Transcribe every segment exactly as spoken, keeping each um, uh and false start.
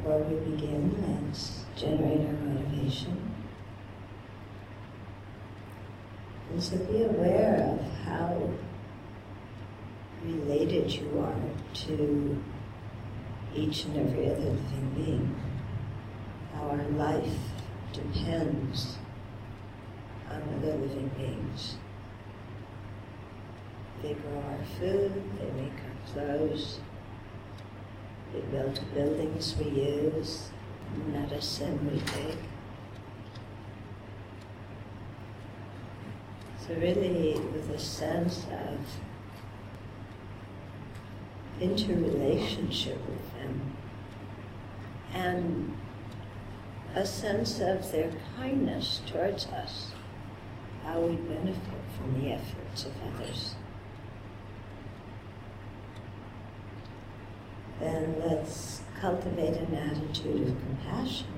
before we begin, let's generate our motivation. And so be aware of how related you are to each and every other living being. How our life depends on other living beings. They grow our food, they make our clothes, they build the buildings we use, the medicine we take. So really with a sense of interrelationship with them and a sense of their kindness towards us, how we benefit from the efforts of others. Then let's cultivate an attitude of compassion,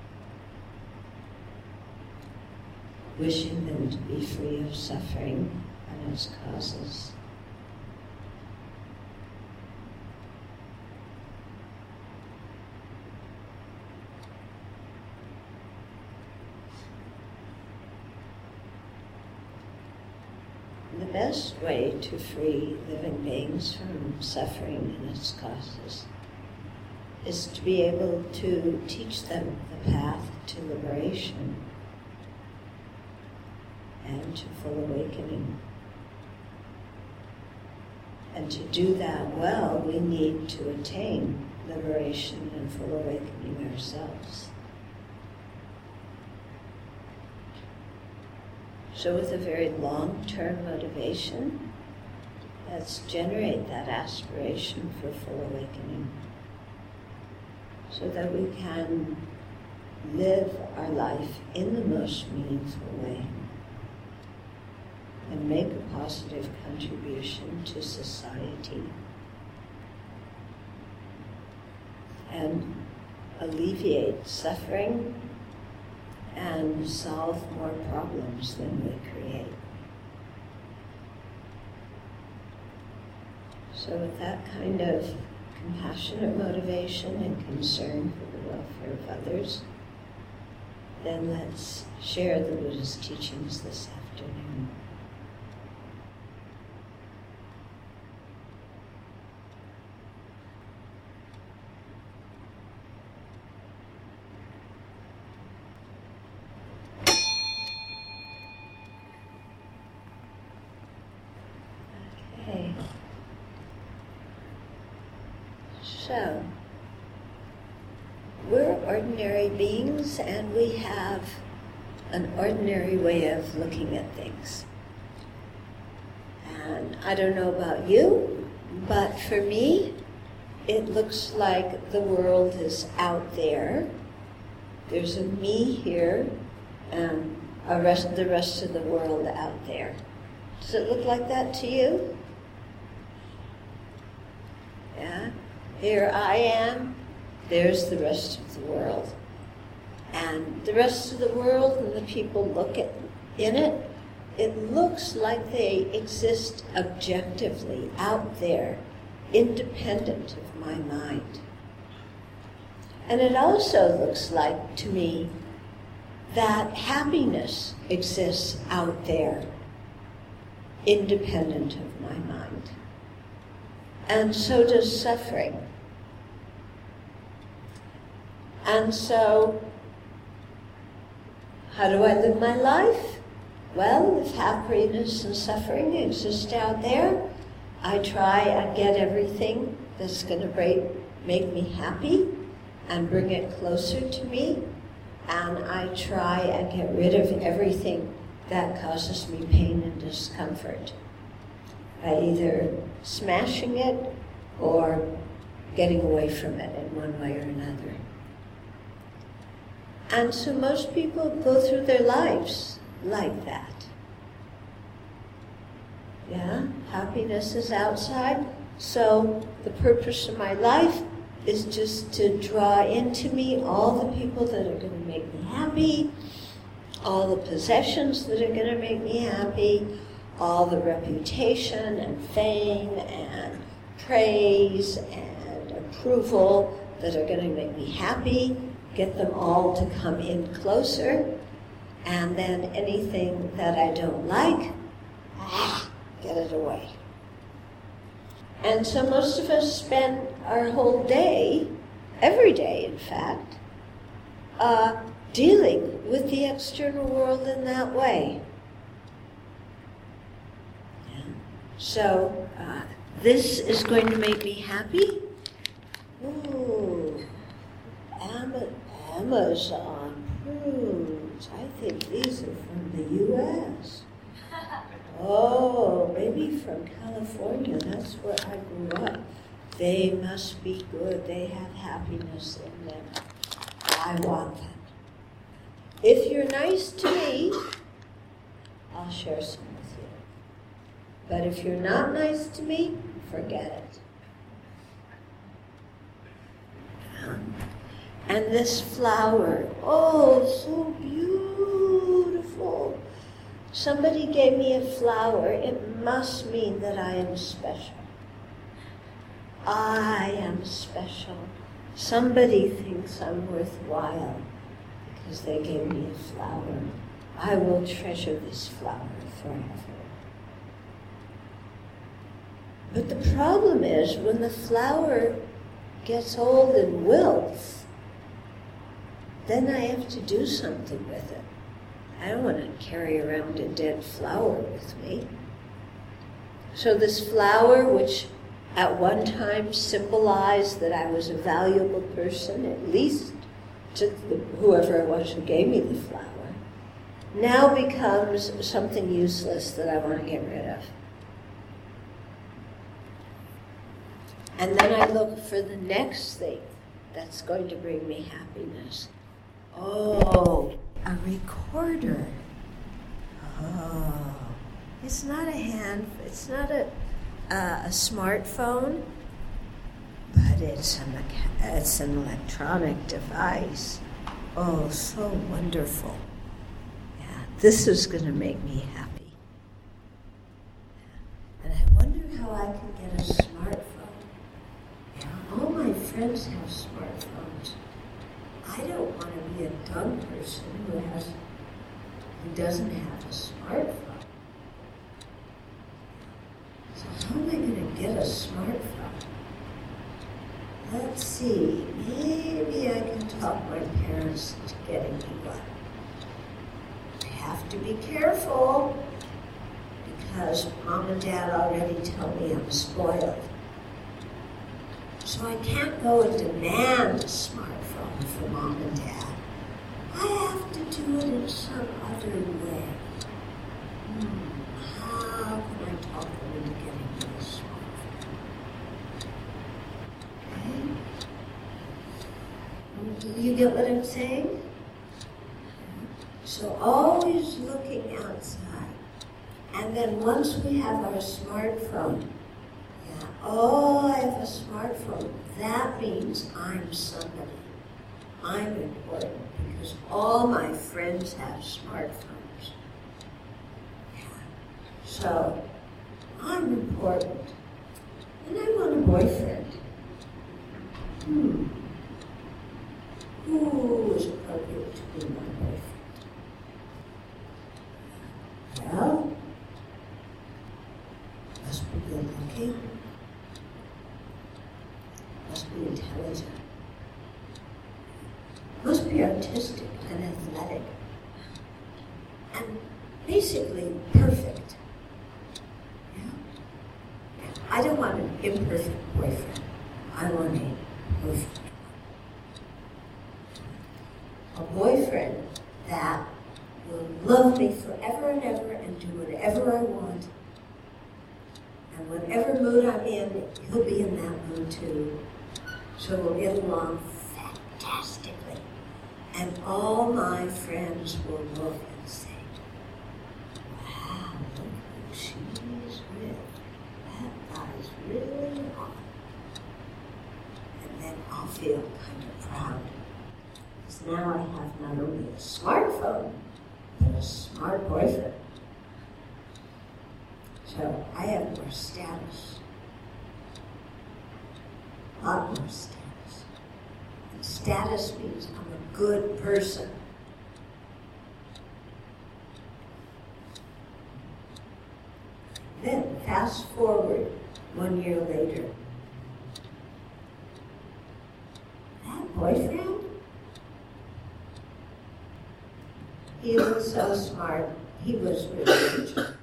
wishing them to be free of suffering and its causes. The best way to free living beings from suffering and its causes is to be able to teach them the path to liberation and to full awakening. And to do that well, we need to attain liberation and full awakening ourselves. So with a very long-term motivation, let's generate that aspiration for full awakening so that we can live our life in the most meaningful way and make a positive contribution to society and alleviate suffering and solve more problems than we create. So with that kind of compassionate motivation and concern for the welfare of others, then let's share the Buddha's teachings this afternoon. So, we're ordinary beings and we have an ordinary way of looking at things. And I don't know about you, but for me, it looks like the world is out there. There's a me here and a rest, the rest of the world out there. Does it look like that to you? Yeah? Here I am, there's the rest of the world. And the rest of the world and the people look at in it, it looks like they exist objectively out there, independent of my mind. And it also looks like to me that happiness exists out there, independent of my mind. And so does suffering. And so, how do I live my life? Well, if happiness and suffering exist out there, I try and get everything that's going to make me happy and bring it closer to me. And I try and get rid of everything that causes me pain and discomfort by either smashing it or getting away from it in one way or another. And so most people go through their lives like that. Yeah, happiness is outside, so the purpose of my life is just to draw into me all the people that are going to make me happy, all the possessions that are going to make me happy, all the reputation and fame and praise and approval that are going to make me happy, get them all to come in closer, and then anything that I don't like, ah, get it away. And so most of us spend our whole day, every day in fact, uh, dealing with the external world in that way. Yeah. So uh, this is going to make me happy. Ooh, Am- Amazon prunes. I think these are from the U S Oh, maybe from California. That's where I grew up. They must be good. They have happiness in them. I want them. If you're nice to me, I'll share some with you. But if you're not nice to me, forget it. Um, and this flower, oh, so beautiful. Somebody gave me a flower. It must mean that I am special. I am special. Somebody thinks I'm worthwhile because they gave me a flower. I will treasure this flower forever. But the problem is when the flower gets old and wilts, then I have to do something with it. I don't want to carry around a dead flower with me. So this flower, which at one time symbolized that I was a valuable person, at least to the, whoever it was who gave me the flower, now becomes something useless that I want to get rid of. And then I look for the next thing that's going to bring me happiness. Oh, a recorder. Oh, it's not a hand, it's not a, uh, a smartphone, but it's an, it's an electronic device. Oh, so wonderful. Yeah, this is going to make me happy. And I wonder how I can get a smartphone. Yeah, all my friends have smartphones. I don't want to be a dumb person who has, who doesn't have a smartphone. So how am I going to get a smartphone? Let's see, maybe I can talk my parents into getting me one. I have to be careful because Mom and Dad already tell me I'm spoiled. So I can't go and demand a smartphone from Mom and Dad. I have to do it in some other way. Hmm. How can I talk them into getting me a smartphone? Okay? Do you get what I'm saying? So always looking outside. And then once we have our smartphone, oh, I have a smartphone. That means I'm somebody. I'm important because all my friends have smartphones. Yeah. So I'm important. And I want a boyfriend. Hmm. Who is appropriate to be my boyfriend? Well, must be good looking. Must be intelligent. Must be artistic and athletic. And basically perfect. Yeah? I don't want an imperfect boyfriend. I want a perfect one. A boyfriend that will love me forever and ever and do whatever I want. And whatever mood I'm in, he'll be in that mood too. So we'll get along fantastically. And all my friends will look and say, wow, look who she's with. That guy's really hot. And then I'll feel kind of proud. Because now I have not only a smartphone, but a smart boyfriend. So I have more status. A lot more status. status means I'm a good person. Then, fast forward one year later. That boyfriend? He was so smart. He was really a jerk.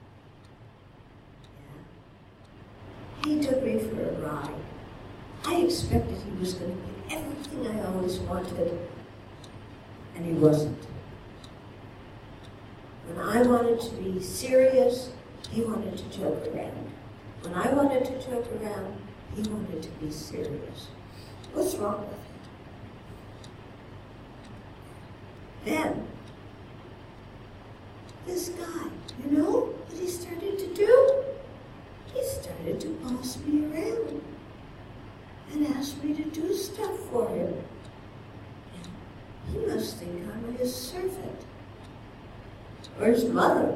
Yeah. He took me for a ride. I expected he was going to be everything I always wanted, and he wasn't. When I wanted to be serious, he wanted to joke around. When I wanted to joke around, he wanted to be serious. What's wrong with him? Then, this guy, you know what he started to do? He started to boss me around and ask me to do stuff for him. And he must think I'm his servant or his mother.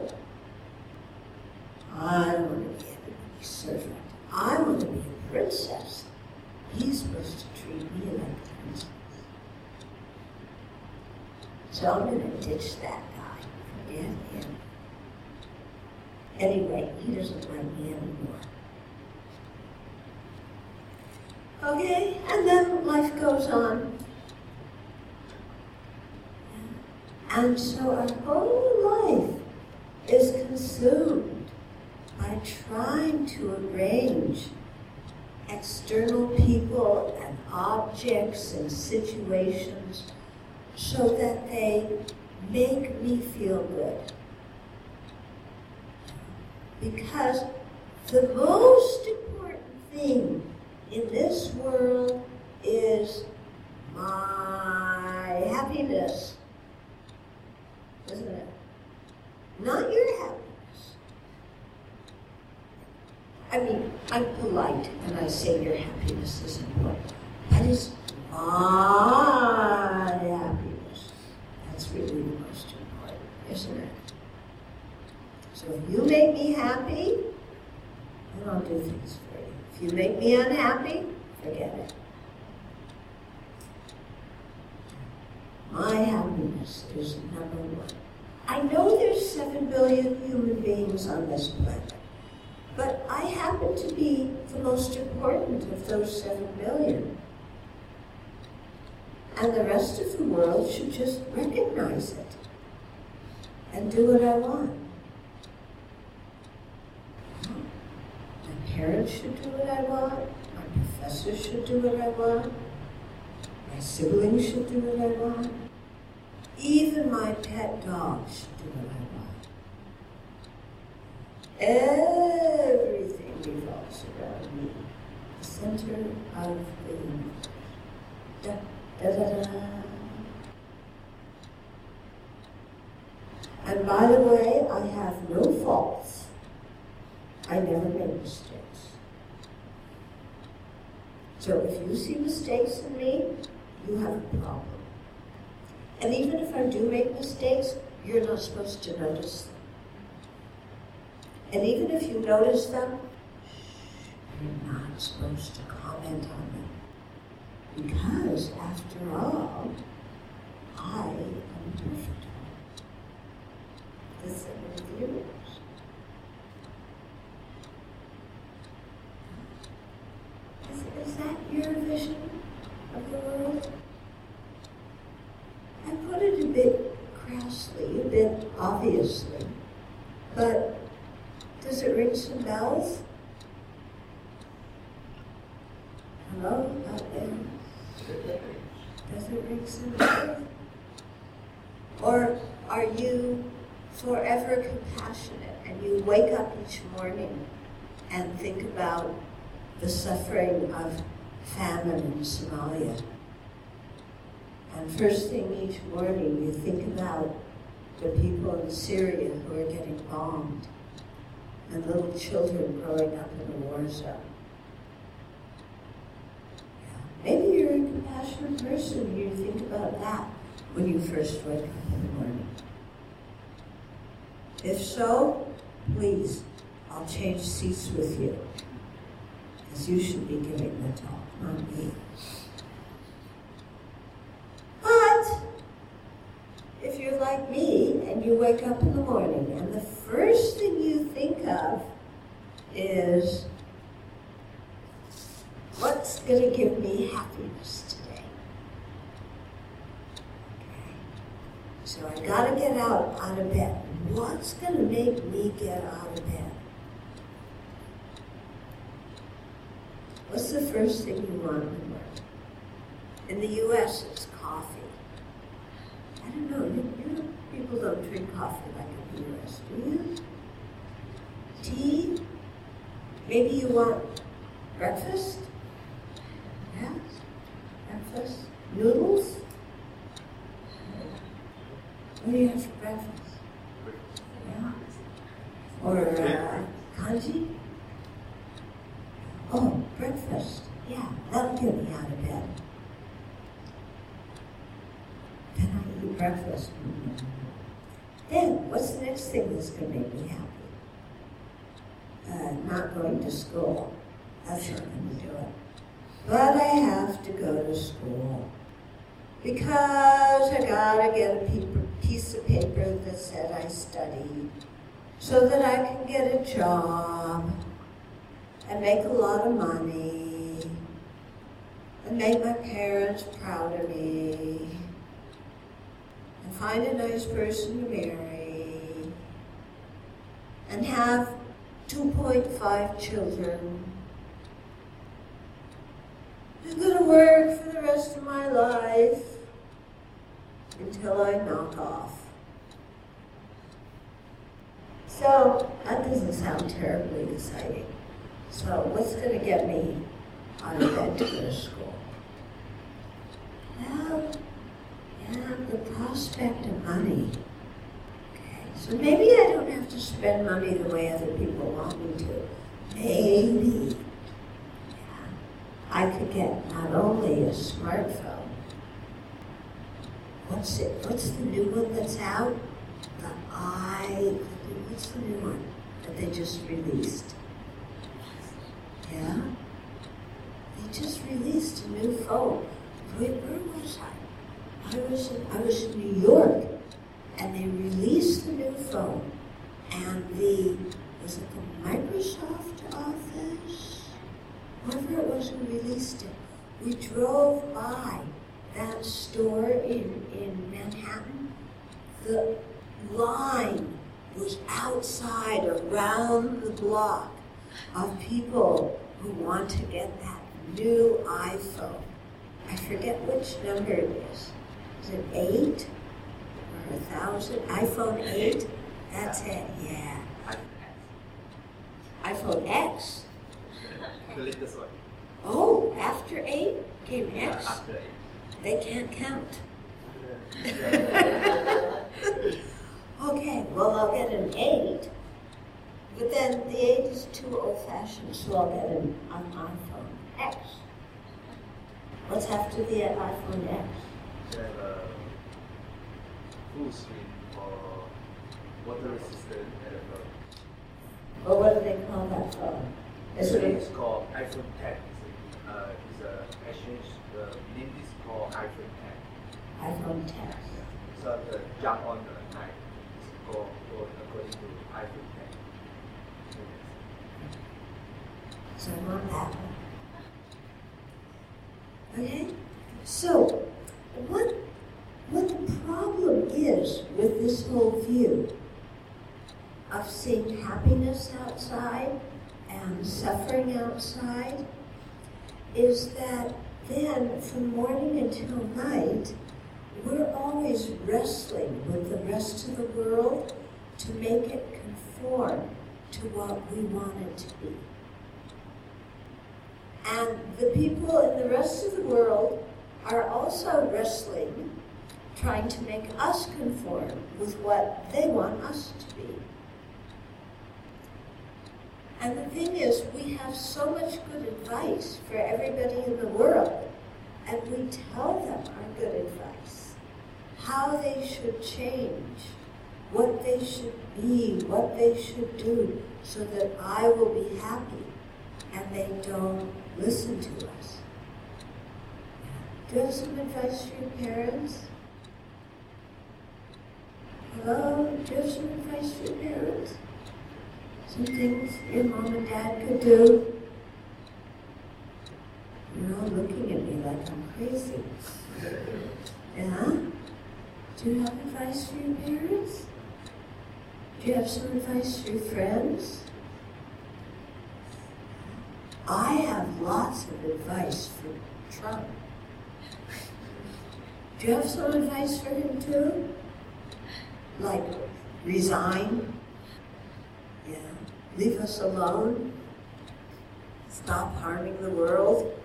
I don't want to be anybody's servant. I want to be a princess. He's supposed to treat me like a princess. So I'm going to ditch that guy. Forget him. Anyway, he doesn't like me anymore. Okay, and then life goes on. And so our whole life is consumed by trying to arrange external people and objects and situations so that they make me feel good. Because the most important thing in this world is my happiness, isn't it? Not your happiness. I mean, I'm polite and I say your happiness is important. That is my happiness. That's really the most important, isn't it? So if you make me happy, then I'll do things for you. If you make me unhappy, forget it. My happiness is number one. I know there's seven billion human beings on this planet, but I happen to be the most important of those seven billion. And the rest of the world should just recognize it and do what I want. My parents should do what I want. My professors should do what I want. My siblings should do what I want. Even my pet dog should do what I want. Everything revolves around me, the center of the universe. Da, da, da, da. And by the way, I have no faults. I never make mistakes. So if you see mistakes in me, you have a problem. And even if I do make mistakes, you're not supposed to notice them. And even if you notice them, you're not supposed to comment on them. Because, after all, I am perfect. The center of the universe. Is, is that your vision of the world? I put it a bit crassly, a bit obviously, but does it ring some bells? Hello, out there? Does it ring some bells? Or are you forever compassionate and you wake up each morning and think about the suffering of famine in Somalia? And first thing each morning you think about the people in Syria who are getting bombed and little children growing up in a war zone. Maybe you're a compassionate person, you think about that when you first wake up in the morning. If so, please, I'll change seats with you, because you should be giving the talk, not me. you're like me and you wake up in the morning and the first thing you think of is, what's going to give me happiness today? Okay. So I got to get out, out of bed. What's going to make me get out of bed? What's the first thing you want in the morning? In the U S, it's coffee. I don't know, you, you know, people don't drink coffee like in the U S, do you? Tea? Maybe you want breakfast? Yes, breakfast. Noodles? What do you have for breakfast? Yeah. Or uh, kanji? Oh, breakfast. Yeah, that'll get me out of bed. Then I eat breakfast. Then, what's the next thing that's going to make me happy? Uh, not going to school. That's not going to do it. But I have to go to school. Because I got to get a paper, piece of paper that said I studied so that I can get a job and make a lot of money and make my parents proud of me and find a nice person to marry and have two point five children. I'm going to work for the rest of my life until I knock off. So that doesn't sound terribly exciting. So what's going to get me out of bed to go to school? Well, yeah, the prospect of money. Okay, so maybe I don't have to spend money the way other people want me to. Maybe. Yeah, I could get not only a smartphone. What's it? What's the new one that's out? The i. What's the new one that they just released? Yeah? They just released a new phone. Wait, where was I? I was in, I was in New York, and they released the new phone, and the, was it the Microsoft office? Whoever it was who released it, we drove by that store in, in Manhattan. The line was outside around the block of people who want to get that new iPhone. I forget which number it is. Is it eight or a thousand? iPhone eight? That's it, yeah. iPhone X? The latest one. Oh, after eight came X? Yeah, after eight. They can't count. Okay, well, I'll get an eight. But then the eight is too old-fashioned, so I'll get an, an iPhone X. What's after the iPhone X? They have a full screen or water resistant telephone. Well, what do they call that phone? Is So it it's called iPhone ten. Uh, it's a exchange. The name is called iPhone ten. iPhone ten? So the jump on the night is called, called according to iPhone ten. So I want that one. Okay? So, what, what the problem is with this whole view of seeing happiness outside and suffering outside is that then from morning until night, we're always wrestling with the rest of the world to make it conform to what we want it to be. And the people in the rest of the world are also wrestling, trying to make us conform with what they want us to be. And the thing is, we have so much good advice for everybody in the world, and we tell them our good advice, how they should change, what they should be, what they should do, so that I will be happy, and they don't listen to us. Do you have some advice for your parents? Hello, do you have some advice for your parents? Some things your mom and dad could do? You're all looking at me like I'm crazy. Yeah? Do you have advice for your parents? Do you have some advice for your friends? I have lots of advice for Trump. Do you have some advice for him too? Like, resign? Yeah. Leave us alone? Stop harming the world?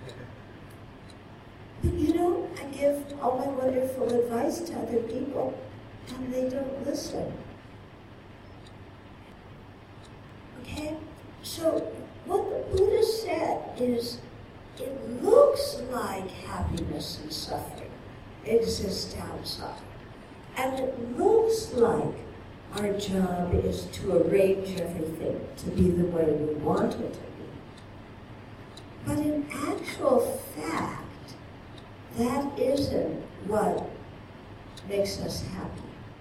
But you know, I give all my wonderful advice to other people, and they don't listen. Okay? So, what the Buddha said is, it looks like happiness and suffering exist outside. And it looks like our job is to arrange everything to be the way we want it to be. But in actual fact, that isn't what makes us happy.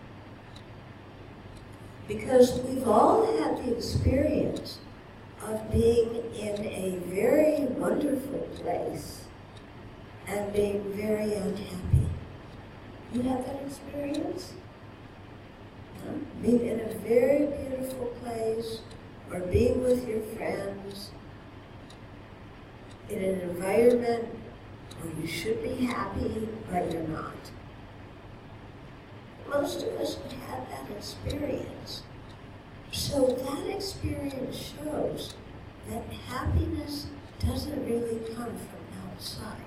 Because we've all had the experience of being in a very wonderful place and being very unhappy. You have that experience? Huh? Being in a very beautiful place, or being with your friends, in an environment where you should be happy, but you're not. Most of us have had that experience. So that experience shows that happiness doesn't really come from outside.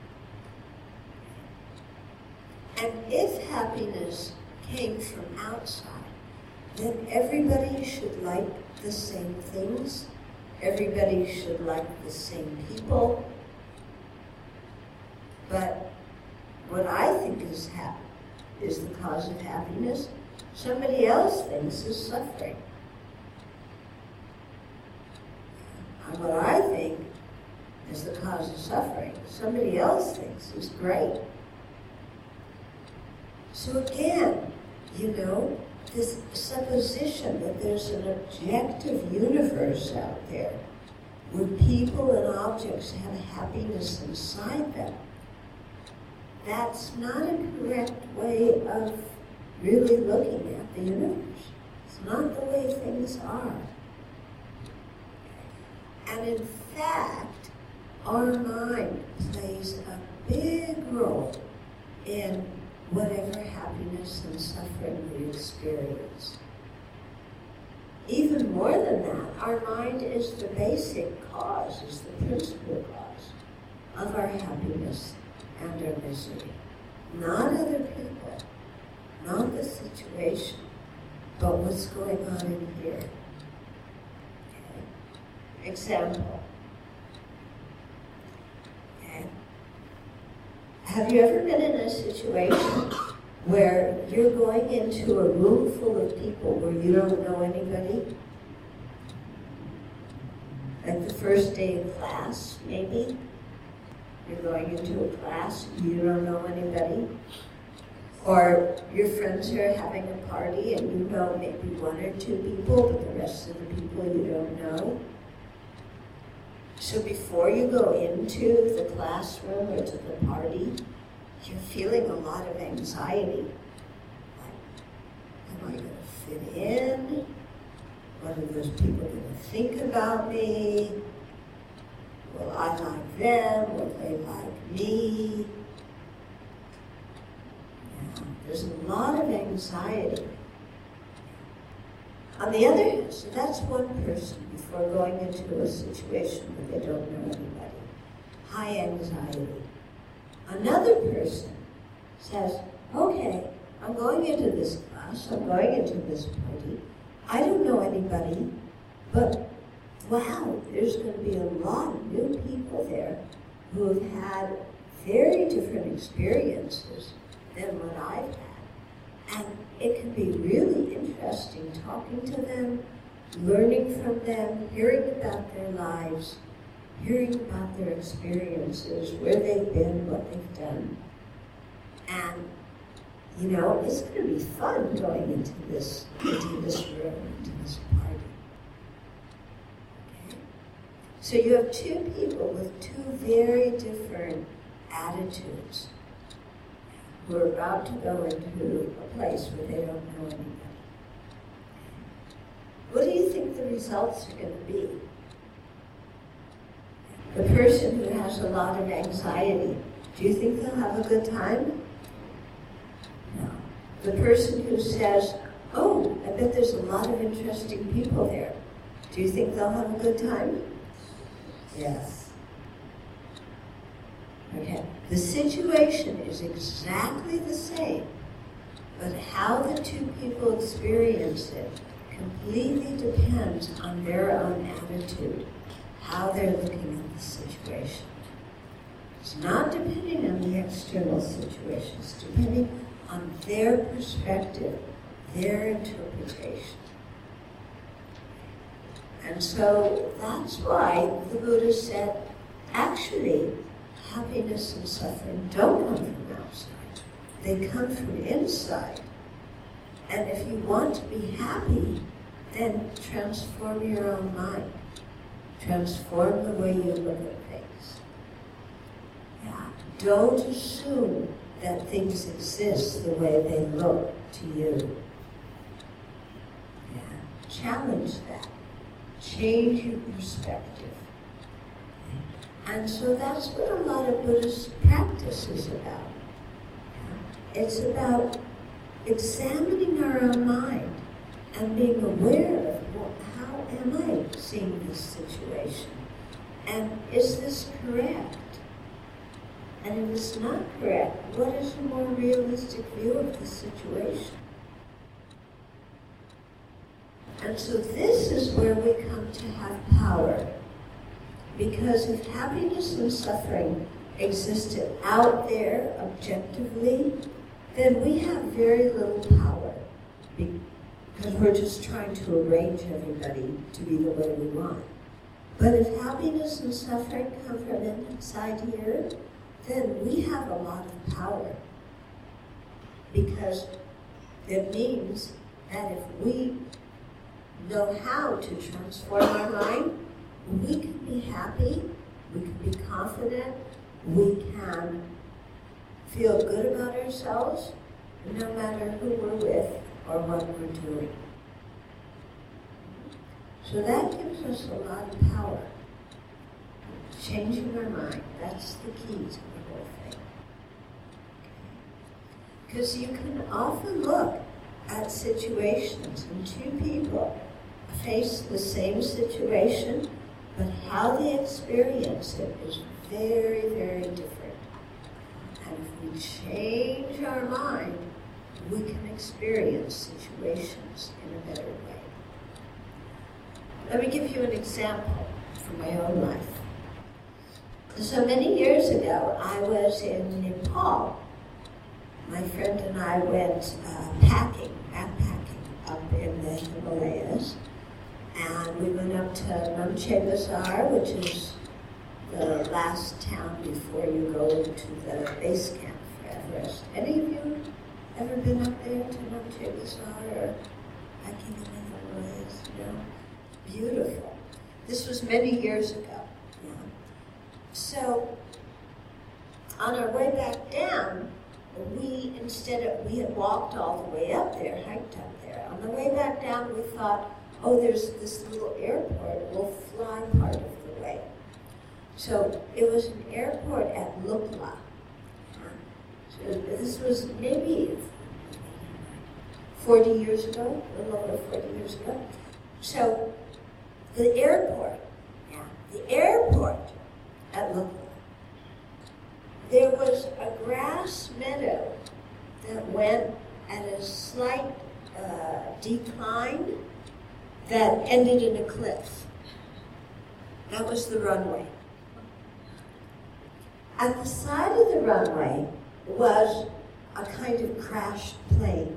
And if happiness came from outside, then everybody should like the same things, everybody should like the same people. But what I think is happy is the cause of happiness, somebody else thinks is suffering. And what I think is the cause of suffering, somebody else thinks is great. So again, you know, this supposition that there's an objective universe out there where people and objects have happiness inside them, that's not a correct way of really looking at the universe. It's not the way things are. And in fact, our mind plays a big role in whatever happiness and suffering we experience. Even more than that, our mind is the basic cause, is the principal cause of our happiness and our misery. Not other people, not the situation, but what's going on in here. Okay. Example. Okay. Have you ever been in a situation where you're going into a room full of people where you don't know anybody? Like the first day of class, maybe? You're going into a class, you don't know anybody. Or your friends are having a party and you know maybe one or two people, but the rest of the people you don't know. So before you go into the classroom or to the party, you're feeling a lot of anxiety. Like, am I going to fit in? What are those people going to think about me? Will I like them? Will they like me? Yeah, there's a lot of anxiety. On the other hand, so that's one person before going into a situation where they don't know anybody. High anxiety. Another person says, okay, I'm going into this class, I'm going into this party, I don't know anybody, but wow, there's going to be a lot of new people there who have had very different experiences than what I've had. And it can be really interesting talking to them, learning from them, hearing about their lives, hearing about their experiences, where they've been, what they've done. And You know, it's going to be fun going into this, into this room, into this party. Okay? So you have two people with two very different attitudes who are about to go into a place where they don't know anybody. What do you think the results are going to be? The person who has a lot of anxiety, do you think they'll have a good time? No. The person who says, oh, I bet there's a lot of interesting people there, do you think they'll have a good time? Yes. Okay. The situation is exactly the same, but how the two people experience it completely depends on their own attitude, how they're looking at the situation. It's not depending on the external situation, it's depending on their perspective, their interpretation. And so that's why the Buddha said, actually, happiness and suffering don't come from outside. They come from inside. And if you want to be happy, then transform your own mind. Transform the way you look at things. Yeah. Don't assume that things exist the way they look to you. Yeah. Challenge that. Change your perspective. And so that's what a lot of Buddhist practice is about. It's about examining our own mind and being aware of, well, how am I seeing this situation? And is this correct? And if it's not correct, what is a more realistic view of the situation? And so this is where we come to have power. Because if happiness and suffering existed out there objectively, then we have very little power. Because we're just trying to arrange everybody to be the way we want. But if happiness and suffering come from inside here, then we have a lot of power. Because it means that if we know how to transform our mind, we can be happy, we can be confident, we can feel good about ourselves, no matter who we're with or what we're doing. So that gives us a lot of power. Changing our mind, that's the key to the whole thing. Because you can often look at situations and two people face the same situation, but how they experience it is very, very different. And if we change our mind, we can experience situations in a better way. Let me give you an example from my own life. So many years ago, I was in Nepal. My friend and I went uh, packing, backpacking up in the Himalayas. And we went up to Namche Bazaar, which is the last town before you go into the base camp for Everest. Any of you ever been up there to Namche Bazaar or hiking in the Himalayas? No? Beautiful. This was many years ago. Yeah. So, on our way back down, we, instead of, we had walked all the way up there, hiked up there. On the way back down, we thought, oh, there's this little airport, we'll fly part of the way. So it was an airport at Lukla. So this was maybe forty years ago, a little over forty years ago. So the airport, yeah, the airport at Lukla, there was a grass meadow that went at a slight uh, decline that ended in a cliff. That was the runway. At the side of the runway was a kind of crashed plane.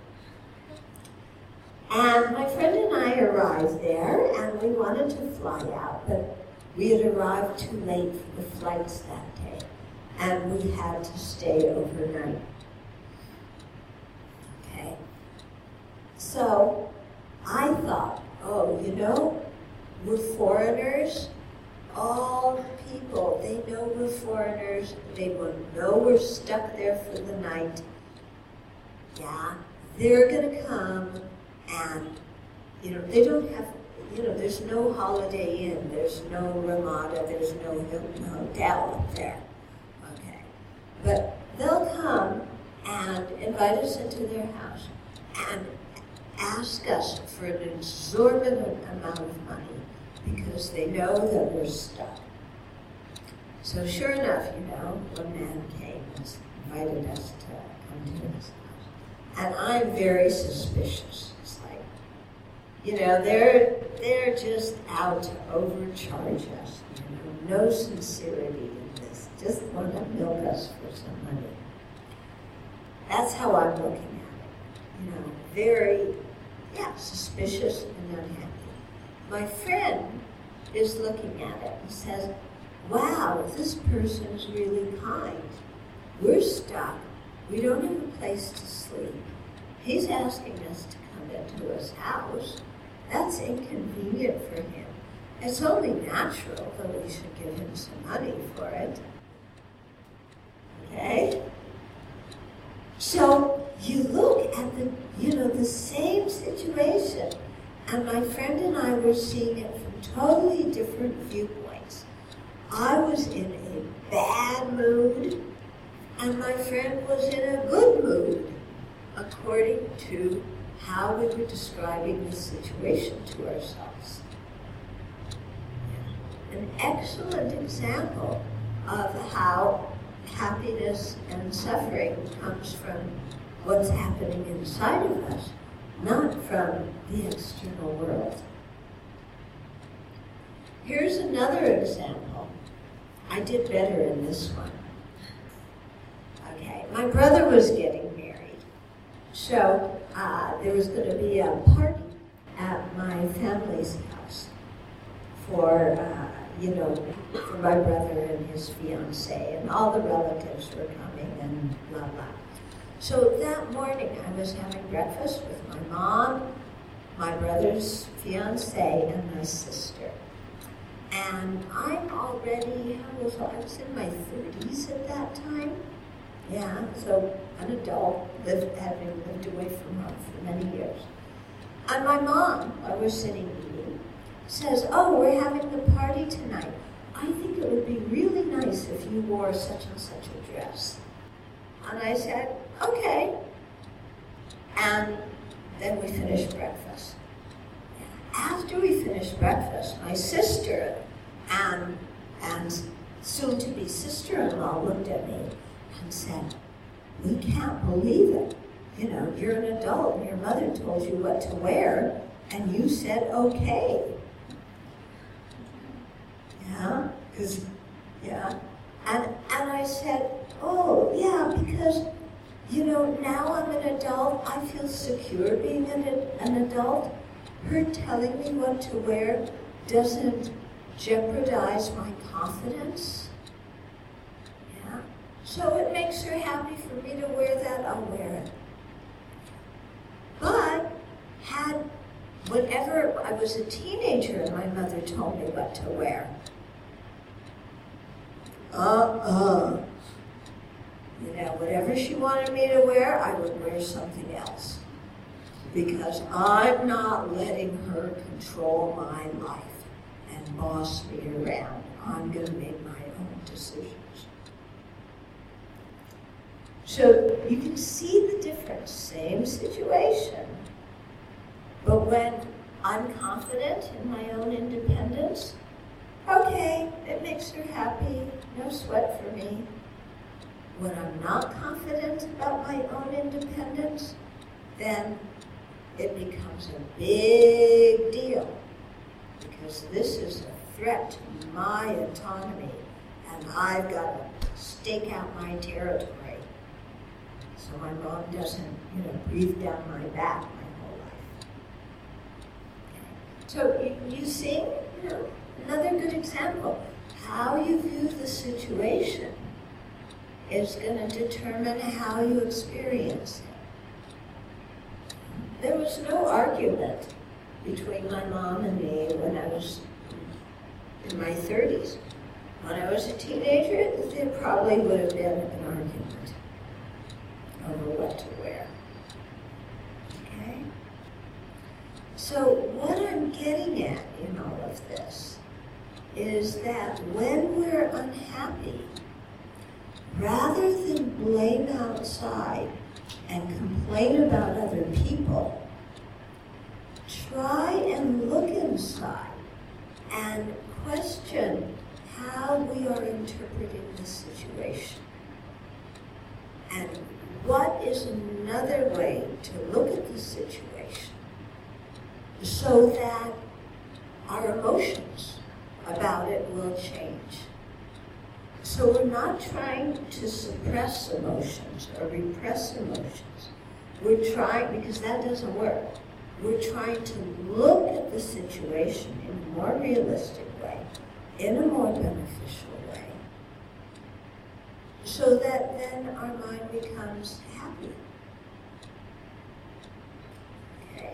And my friend and I arrived there, and we wanted to fly out, but we had arrived too late for the flights that day, and we had to stay overnight. So I thought, oh, you know, we're foreigners. All people, they know we're foreigners. They will know we're stuck there for the night. Yeah, they're going to come and, you know, they don't have, you know, there's no Holiday Inn, there's no Ramada, there's no Hilton Hotel up there. Okay. But they'll come and invite us into their house and ask us for an exorbitant amount of money because they know that we're stuck. So sure enough, you know, one man came and invited us to come to his house. And I'm very suspicious. It's like, you know, they're they're just out to overcharge us. You know, no sincerity in this. Just want to milk us for some money. That's how I'm looking at it. You know, very, yeah, suspicious and unhappy. My friend is looking at it and says, wow, this person's really kind. We're stuck. We don't have a place to sleep. He's asking us to come into his house. That's inconvenient for him. It's only natural that we should give him some money for it. Okay? So you look at the, you know, the same situation, and my friend and I were seeing it from totally different viewpoints. I was in a bad mood, and my friend was in a good mood, according to how we were describing the situation to ourselves. An excellent example of how happiness and suffering comes from what's happening inside of us, not from the external world. Here's another example. I did better in this one. Okay, my brother was getting married. So uh, there was going to be a party at my family's house for, uh, you know, for my brother and his fiancée, and all the relatives were coming and blah, blah. So that morning I was having breakfast with my mom, my brother's fiancée, and my sister. And I'm already, how was I? I was in my thirties at that time. Yeah, so an adult, lived, having lived away from home for many years. And my mom, while we're sitting eating, says, oh, we're having the party tonight. I think it would be really nice if you wore such and such a dress. And I said, okay. And then we finished breakfast. After we finished breakfast, my sister and, and soon-to-be sister-in-law looked at me and said, we can't believe it. You know, you're an adult and your mother told you what to wear and you said okay. Yeah, because, yeah. And, and I said, oh, yeah, because, you know, now I'm an adult, I feel secure being an, an adult. Her telling me what to wear doesn't jeopardize my confidence. Yeah. So it makes her happy for me to wear that, I'll wear it. But had, whenever I was a teenager and my mother told me what to wear, uh-uh. You know, whatever she wanted me to wear, I would wear something else. Because I'm not letting her control my life and boss me around. I'm going to make my own decisions. So you can see the difference, same situation. But when I'm confident in my own independence, okay, it makes her happy, no sweat for me. When I'm not confident about my own independence, then it becomes a big deal, because this is a threat to my autonomy, and I've got to stake out my territory so my mom doesn't, you know, breathe down my back my whole life. So you, you see, you know, another good example. How you view the situation is going to determine how you experience it. there was no argument between my mom and me when I was in my thirties. When I was a teenager, there probably would have been an argument over what to wear. Okay? So what I'm getting at in all of this is that when we're unhappy, rather than blame outside and complain about other people, try and look inside and question how we are interpreting the situation. And what is another way to look at the situation so that our emotions about it will change. So we're not trying to suppress emotions or repress emotions. We're trying, because that doesn't work, we're trying to look at the situation in a more realistic way, in a more beneficial way, so that then our mind becomes happy. Okay?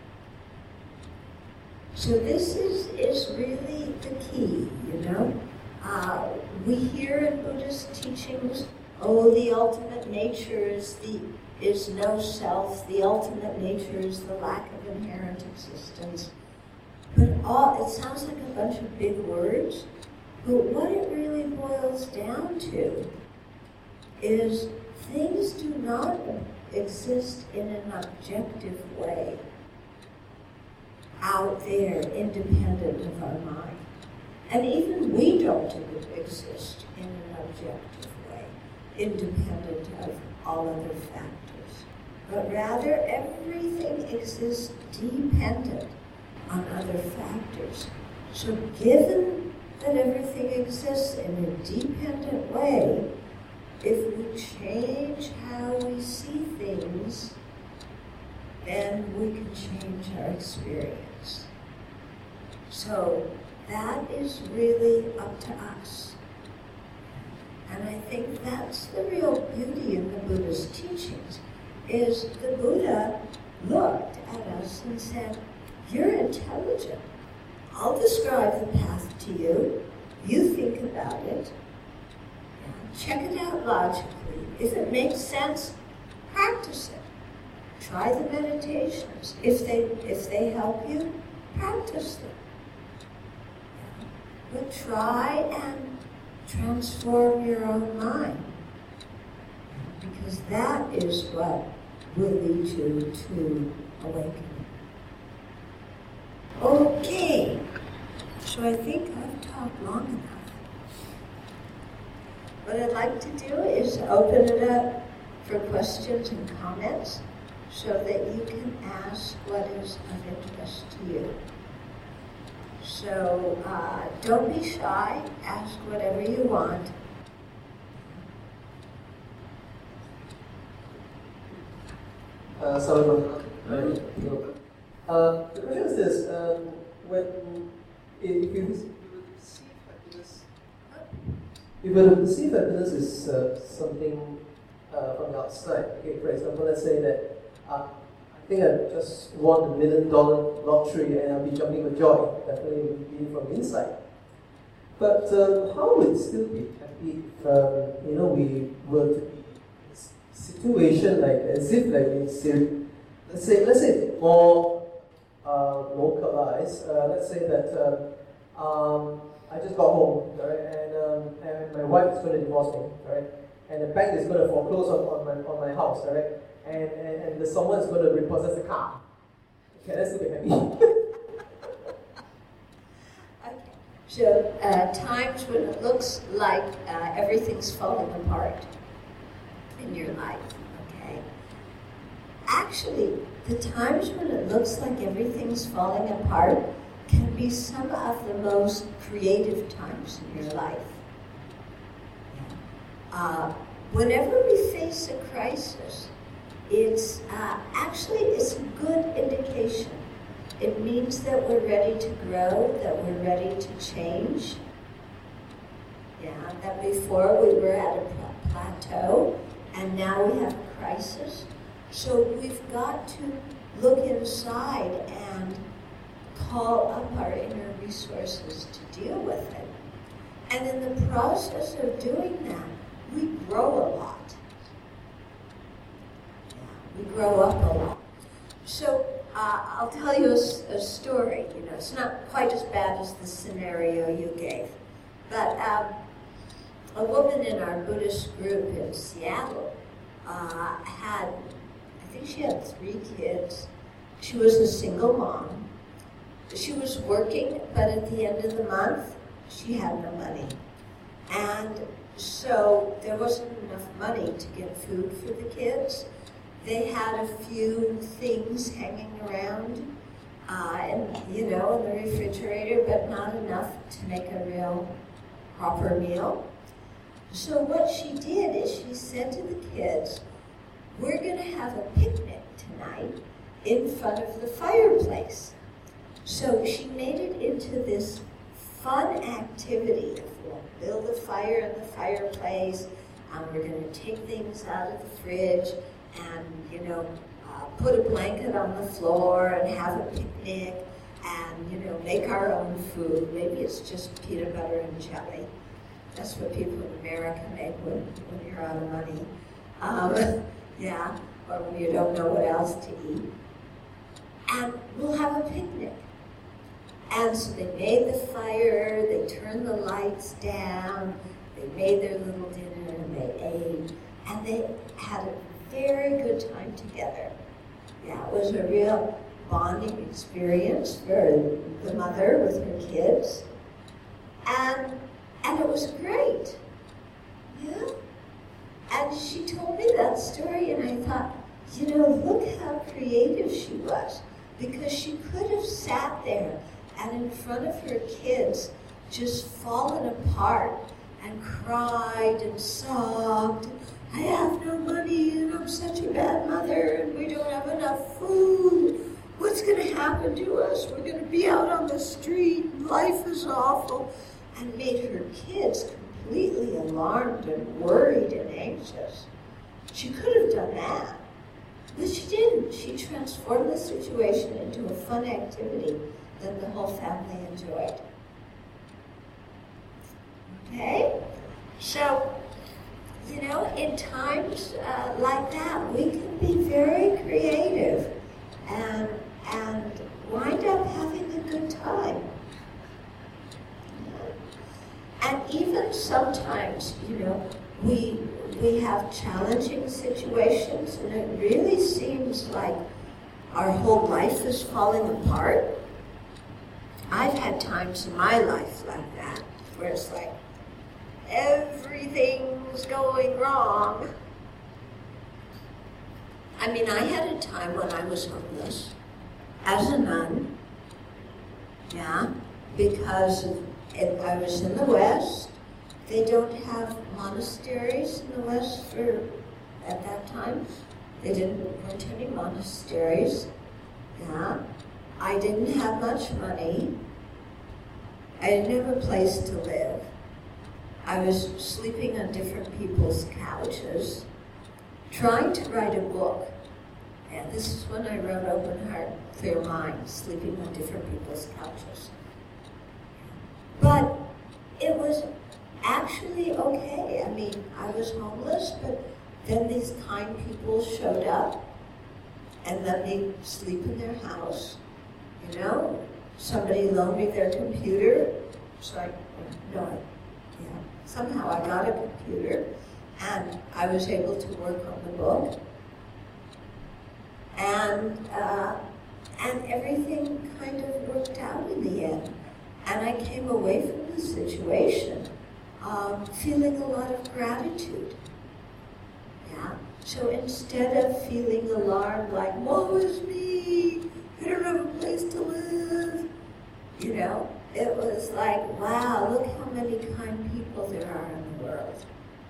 So this is, is really the key, you know? Uh, we hear in Buddhist teachings, oh, the ultimate nature is the is no self, the ultimate nature is the lack of inherent existence. But all, it sounds like a bunch of big words, but what it really boils down to is things do not exist in an objective way out there, independent of our mind. And even we don't exist in an objective way, independent of all other factors. But rather, everything exists dependent on other factors. So given that everything exists in a dependent way, if we change how we see things, then we can change our experience. So that is really up to us. And I think that's the real beauty in the Buddha's teachings, is the Buddha looked at us and said, you're intelligent. I'll describe the path to you. You think about it. Check it out logically. If it makes sense, practice it. Try the meditations. If they, if they help you, practice them. But try and transform your own mind, because that is what will lead you to awakening. Okay, so I think I've talked long enough. What I'd like to do is open it up for questions and comments so that you can ask what is of interest to you. So uh, don't be shy, ask whatever you want. Uh, so, uh, the question is this, um, when, if you receive happiness, if you receive happiness is uh, something uh, from the outside, okay, for example, let's say that uh, I think I just won the million dollar lottery and I'll be jumping with joy, definitely will be from inside. But um, how would it still be happy if, um, you know, we were to be in a situation like, as if like in Syria, let's say, let's say more uh, localized, uh, let's say that um, um, I just got home, right, and, um, and my wife is going to divorce me, right, and the bank is going to foreclose on, on, my, on my house, right, and, and, and the someone is going to repossess the car. Okay, let's look at me. So, uh, times when it looks like uh, everything's falling apart in your life, okay? Actually, the times when it looks like everything's falling apart can be some of the most creative times in your life. Uh, whenever we face a crisis, it's uh, actually it's a good indication. It means that we're ready to grow, that we're ready to change. Yeah, that before we were at a plateau, and now we have a crisis. So we've got to look inside and call up our inner resources to deal with it. And in the process of doing that, we grow a lot. Yeah, we grow up a lot. So uh, I'll tell you a, a story. You know, it's not quite as bad as the scenario you gave, but um, a woman in our Buddhist group in Seattle uh, had, I think she had three kids. She was a single mom. She was working, but at the end of the month, she had no money. And so there wasn't enough money to get food for the kids. They had a few things hanging around, uh, and you know, in the refrigerator, but not enough to make a real proper meal. So what she did is she said to the kids, "We're going to have a picnic tonight in front of the fireplace." So she made it into this fun activity. We'll build a fire in the fireplace, and we're going to take things out of the fridge, and you know, uh, put a blanket on the floor and have a picnic, and you know, make our own food. Maybe it's just peanut butter and jelly. That's what people in America make when, when you're out of money. Um, yeah, or when you don't know what else to eat. And we'll have a picnic. And so they made the fire, they turned the lights down, they made their little dinner, and they ate, and they had a very good time together. Yeah, it was a real bonding experience for the mother with her kids. And, and it was great. Yeah? And she told me that story, and I thought, you know, look how creative she was. Because she could have sat there and in front of her kids just fallen apart and cried and sobbed, "I have no money and I'm such a bad mother and we don't have enough food. What's going to happen to us? We're going to be out on the street. Life is awful." And made her kids completely alarmed and worried and anxious. She could have done that. But she didn't. She transformed the situation into a fun activity that the whole family enjoyed. Okay? So, you know, in times uh, like that, we can be very creative and, and wind up having a good time. And even sometimes, you know, we we have challenging situations, and it really seems like our whole life is falling apart. I've had times in my life like that, where it's like, everything's going wrong. I mean, I had a time when I was homeless, as a nun, yeah, because it, I was in the West. They don't have monasteries in the West for, at that time. They didn't, weren't any monasteries. Yeah. I didn't have much money. I didn't have a place to live. I was sleeping on different people's couches, trying to write a book. And this is when I wrote Open Heart, Clear Mind, sleeping on different people's couches. But it was actually okay. I mean, I was homeless, but then these kind people showed up and let me sleep in their house. You know, somebody loaned me their computer, so I, no, I, yeah, somehow I got a computer and I was able to work on the book. And, uh, and everything kind of worked out in the end. And I came away from the situation um, feeling a lot of gratitude. Yeah. So instead of feeling alarmed like, woe is me, I don't have a place to live, you know, it was like, wow, look how many kind people there are in the world.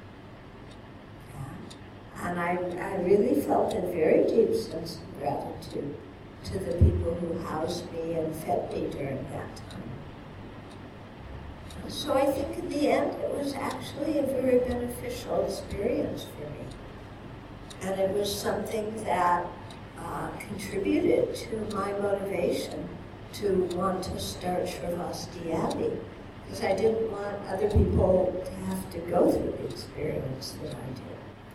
Yeah. And I, I really felt a very deep sense of gratitude to the people who housed me and fed me during that time. So I think in the end, it was actually a very beneficial experience for me. And it was something that uh, contributed to my motivation to want to start Shravasti Abbey, because I didn't want other people to have to go through the experience that I did.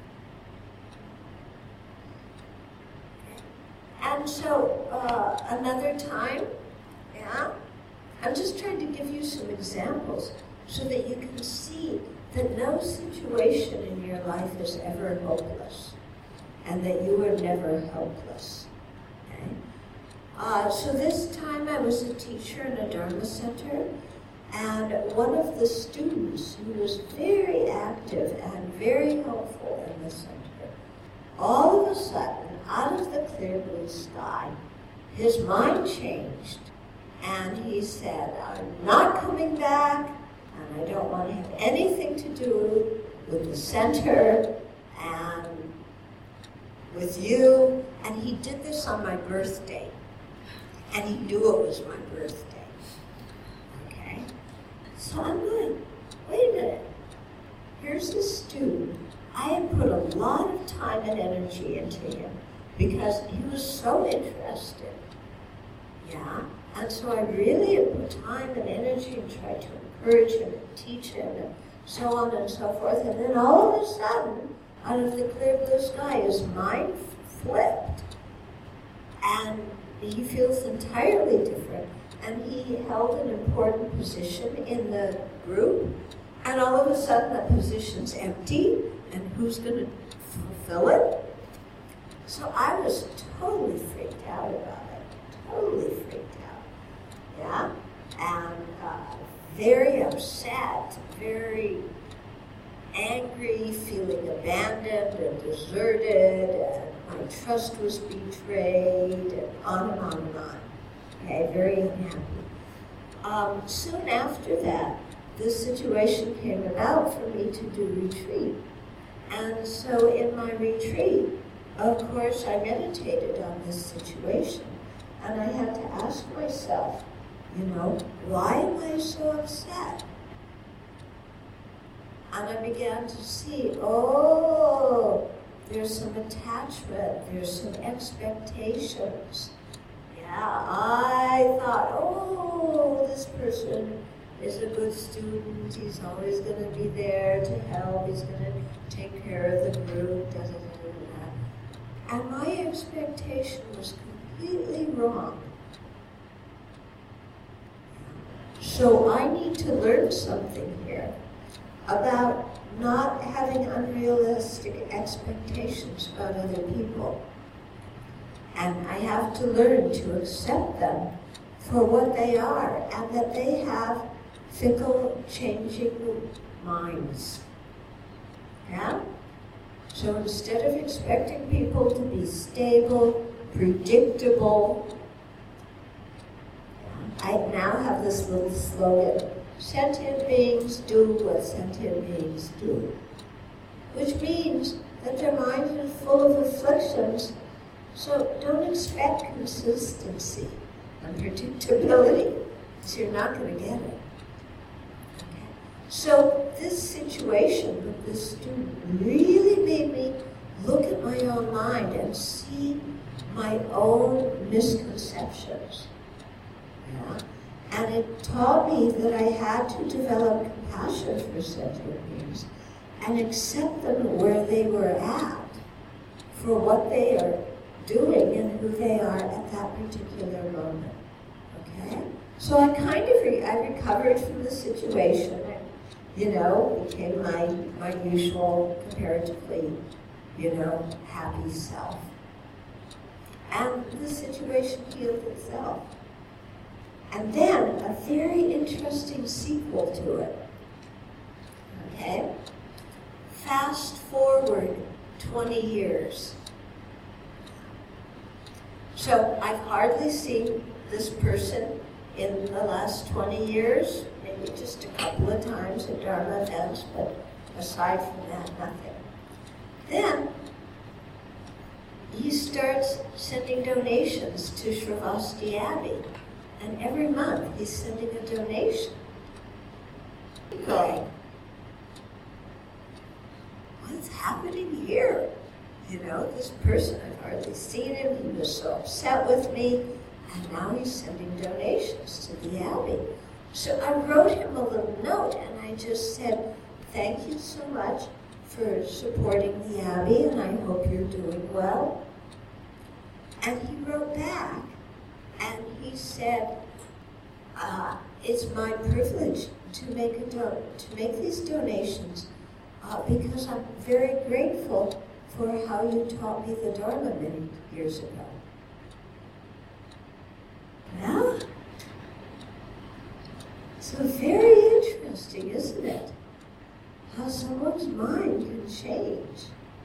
And so uh, another time, yeah, I'm just trying to give you some examples so that you can see that no situation in your life is ever hopeless and that you are never helpless. Okay? Uh, so this time I was a teacher in a Dharma center, and one of the students who was very active and very helpful in the center, all of a sudden, out of the clear blue sky, his mind changed, and he said, I'm not coming back, and I don't want to have anything to do with the center and with you. And he did this on my birthday, and he knew it was my birthday. Okay? So I'm going, wait a minute. Here's this student. I had put a lot of time and energy into him because he was so interested. Yeah? And so I really had put time and energy and tried to encourage him and teach him and so on and so forth. And then all of a sudden, out of the clear blue sky, his mind flipped. And he feels entirely different. And he held an important position in the group. And all of a sudden, that position's empty. And who's going to fulfill it? So I was totally freaked out about it. Totally freaked out. Yeah? And uh, very upset, very angry, feeling abandoned and deserted, and my trust was betrayed, and on and on and on. Okay, very unhappy. Um, soon after that, this situation came about for me to do retreat. And so in my retreat, of course, I meditated on this situation. And I had to ask myself, you know, why am I so upset? And I began to see, oh, there's some attachment, there's some expectations. Yeah, I thought, oh, this person is a good student, he's always going to be there to help, he's going to take care of the group, da da da da. And my expectation was completely wrong. So I need to learn something here about not having unrealistic expectations about other people. And I have to learn to accept them for what they are, and that they have fickle, changing minds. Yeah? So instead of expecting people to be stable, predictable, I now have this little slogan, sentient beings do what sentient beings do. Which means that their minds are full of afflictions, so don't expect consistency and predictability, because you're not going to get it. Okay. So this situation with this student really made me look at my own mind and see my own misconceptions. Yeah. And it taught me that I had to develop compassion for sentient beings and accept them where they were at for what they are doing and who they are at that particular moment. Okay? So I kind of, re- I recovered from the situation and, you know, became my, my usual, comparatively, you know, happy self. And the situation healed itself. And then a very interesting sequel to it. Okay? Fast forward twenty years. So I've hardly seen this person in the last twenty years, maybe just a couple of times at Dharma events, but aside from that, nothing. Then he starts sending donations to Shravasti Abbey. And every month he's sending a donation. Going, what's happening here? You know, this person, I've hardly seen him, he was so upset with me, and now he's sending donations to the Abbey. So I wrote him a little note, and I just said, thank you so much for supporting the Abbey, and I hope you're doing well. And he wrote back, and he said, uh, it's my privilege to make, a do to make these donations uh, because I'm very grateful for how you taught me the Dharma many years ago. Well, so very interesting, isn't it? How someone's mind can change.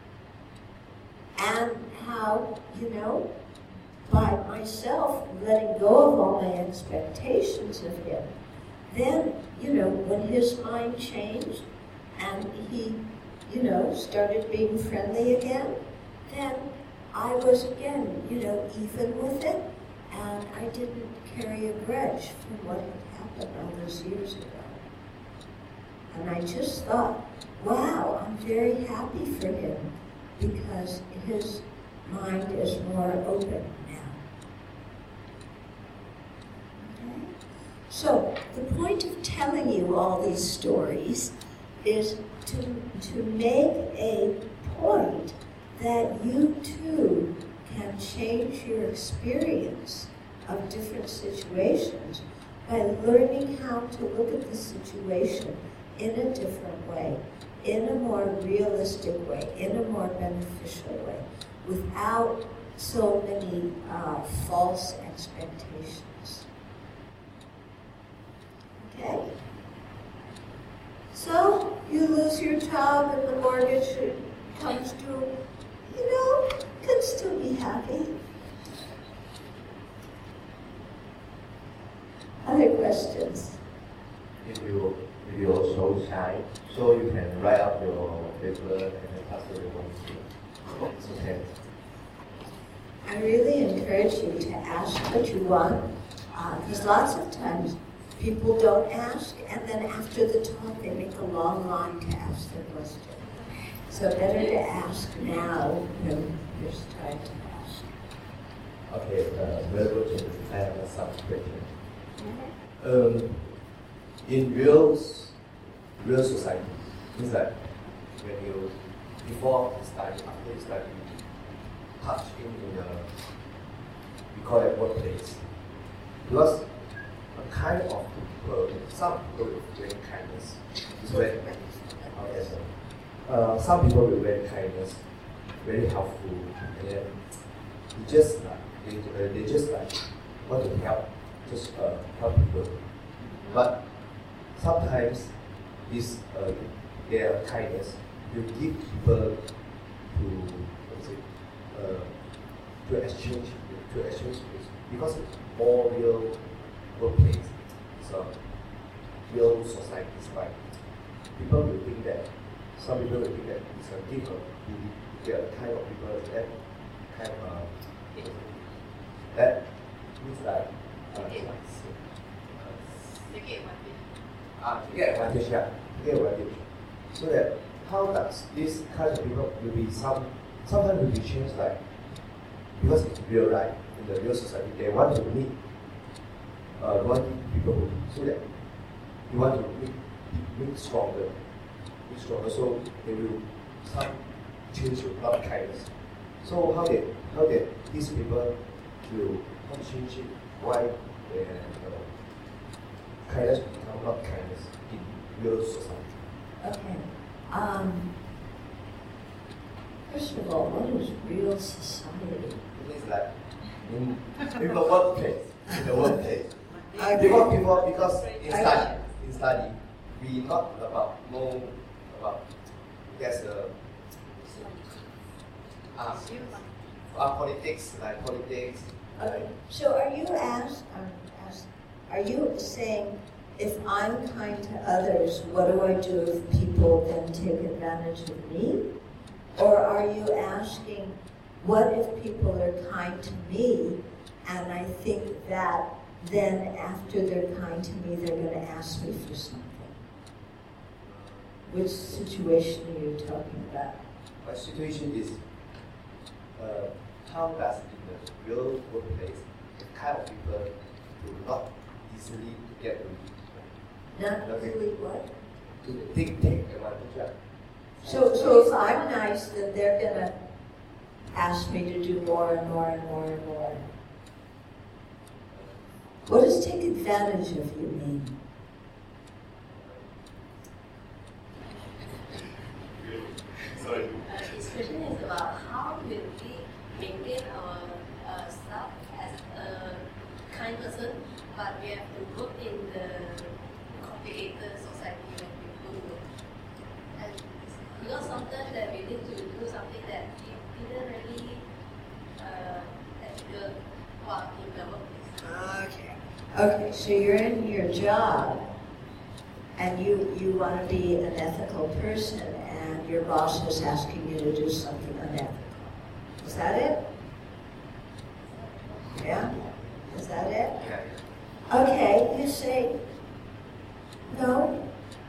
And how, you know, by myself letting go of all my expectations of him, then, you know, when his mind changed and he, you know, started being friendly again, then I was again, you know, even with it, and I didn't carry a grudge for what had happened all those years ago. And I just thought, wow, I'm very happy for him because his mind is more open now. Okay? So the point of telling you all these stories is to, to make a point that you too can change your experience of different situations by learning how to look at the situation in a different way, in a more realistic way, in a more beneficial way, without so many uh, false expectations. Okay? So, you lose your job and the mortgage comes due, you know, can still be happy. Other questions? If you if you're so shy, so you can write up your paper and then pass to everyone. It's okay. I really encourage you to ask what you want, because uh, lots of times people don't ask, and then after the talk they make a long line to ask their question. So better to ask now than there's time to ask. Okay, uh, very good. I have some question. Um, in real, real society, means that when you, before you study, after you study, you touch in, in the, we call it workplace. Because a kind of people, some people will bring kindness. It's very, okay, so, uh, some people will bring kindness, very helpful, and then you just like, they, uh, they just like want to help. Just uh, help people, but sometimes this uh, their kindness will give people to what is it, uh, to exchange to exchange because it's more real workplace. It's a real society, right? People will think that some people will think that it's a gift. They are kind of people that kind of uh, that means like. Uh, Ah, to get advantage, yeah, to get advantage. So that how does this kind of people will be some sometimes will be changed like because it's real, right? In the real society, they want to meet uh want people so that you want to meet meet stronger, meet stronger. So they will some change a lot of kindness. So how they how they these people will how to change it? Why they uh, kindness become not kindness in real society? Okay. Um, first of all, what is real society? It is like in, in the workplace. In the workplace. Okay. Because, because, because in study, in study, we not about know about there's a uh, uh, politics, like politics. Okay. So are you asked, um, asked, are you saying, if I'm kind to others, what do I do if people then take advantage of me? Or are you asking, what if people are kind to me, and I think that then after they're kind to me, they're going to ask me for something? Which situation are you talking about? My situation is how does in the real workplace, the kind of people do not easily to get to Not really what? to take take advantage of. So, so if I'm nice, then they're gonna ask me to do more and more and more and more. What does take advantage of you mean? Sorry. Uh, his question is about how will we maintain our uh, staff as a kind person, but we have to work in the complicated society when people work. And because sometimes that we need to do something that we didn't really uh, ethical while in the workplace. Okay. Okay, so you're in your job and you, you want to be an ethical person and your boss is asking you to do something unethical. Is that it? Yeah? Is that it? Yeah. Okay, you say, no.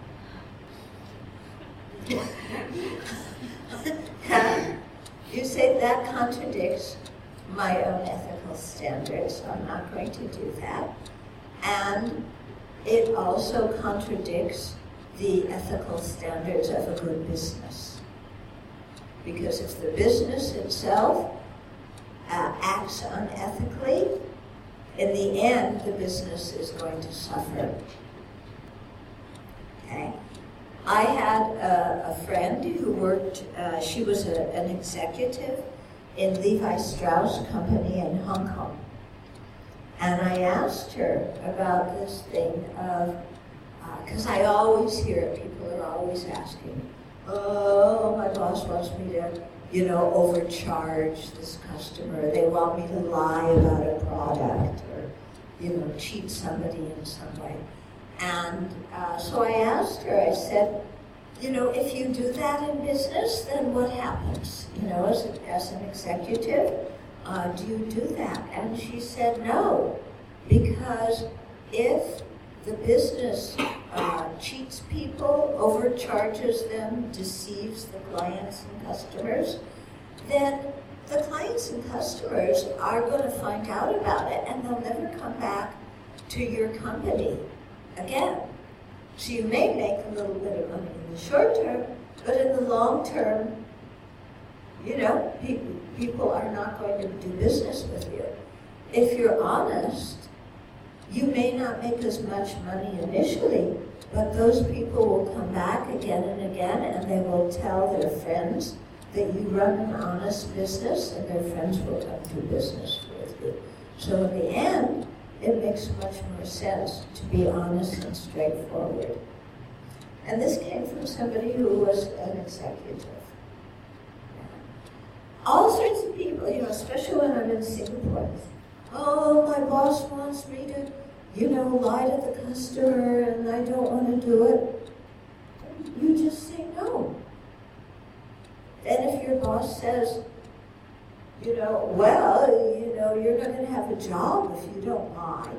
You say that contradicts my own ethical standards, so I'm not going to do that. And it also contradicts the ethical standards of a good business. Because if the business itself uh, acts unethically, in the end, the business is going to suffer. Okay? I had a, a friend who worked, uh, she was a, an executive in Levi Strauss Company in Hong Kong. And I asked her about this thing of, because uh, I always hear it, people are always asking, oh, my boss wants me to, you know, overcharge this customer. They want me to lie about a product or, you know, cheat somebody in some way. And uh, so I asked her, I said, you know, if you do that in business, then what happens? You know, as, a, as an executive, uh, do you do that? And she said no, because if the business uh, cheats people, overcharges them, deceives the clients and customers, then the clients and customers are going to find out about it and they'll never come back to your company again. So you may make a little bit of money in the short term, but in the long term, you know, people, people are not going to do business with you. If you're honest, you may not make as much money initially, but those people will come back again and again and they will tell their friends that you run an honest business and their friends will come do business with you. So in the end, it makes much more sense to be honest and straightforward. And this came from somebody who was an executive. All sorts of people, you know, especially when I'm in Singapore, oh, my boss wants me to, you know, lie to the customer and I don't want to do it. You just say no. Then if your boss says, you know, well, you know, you're not going to have a job if you don't lie,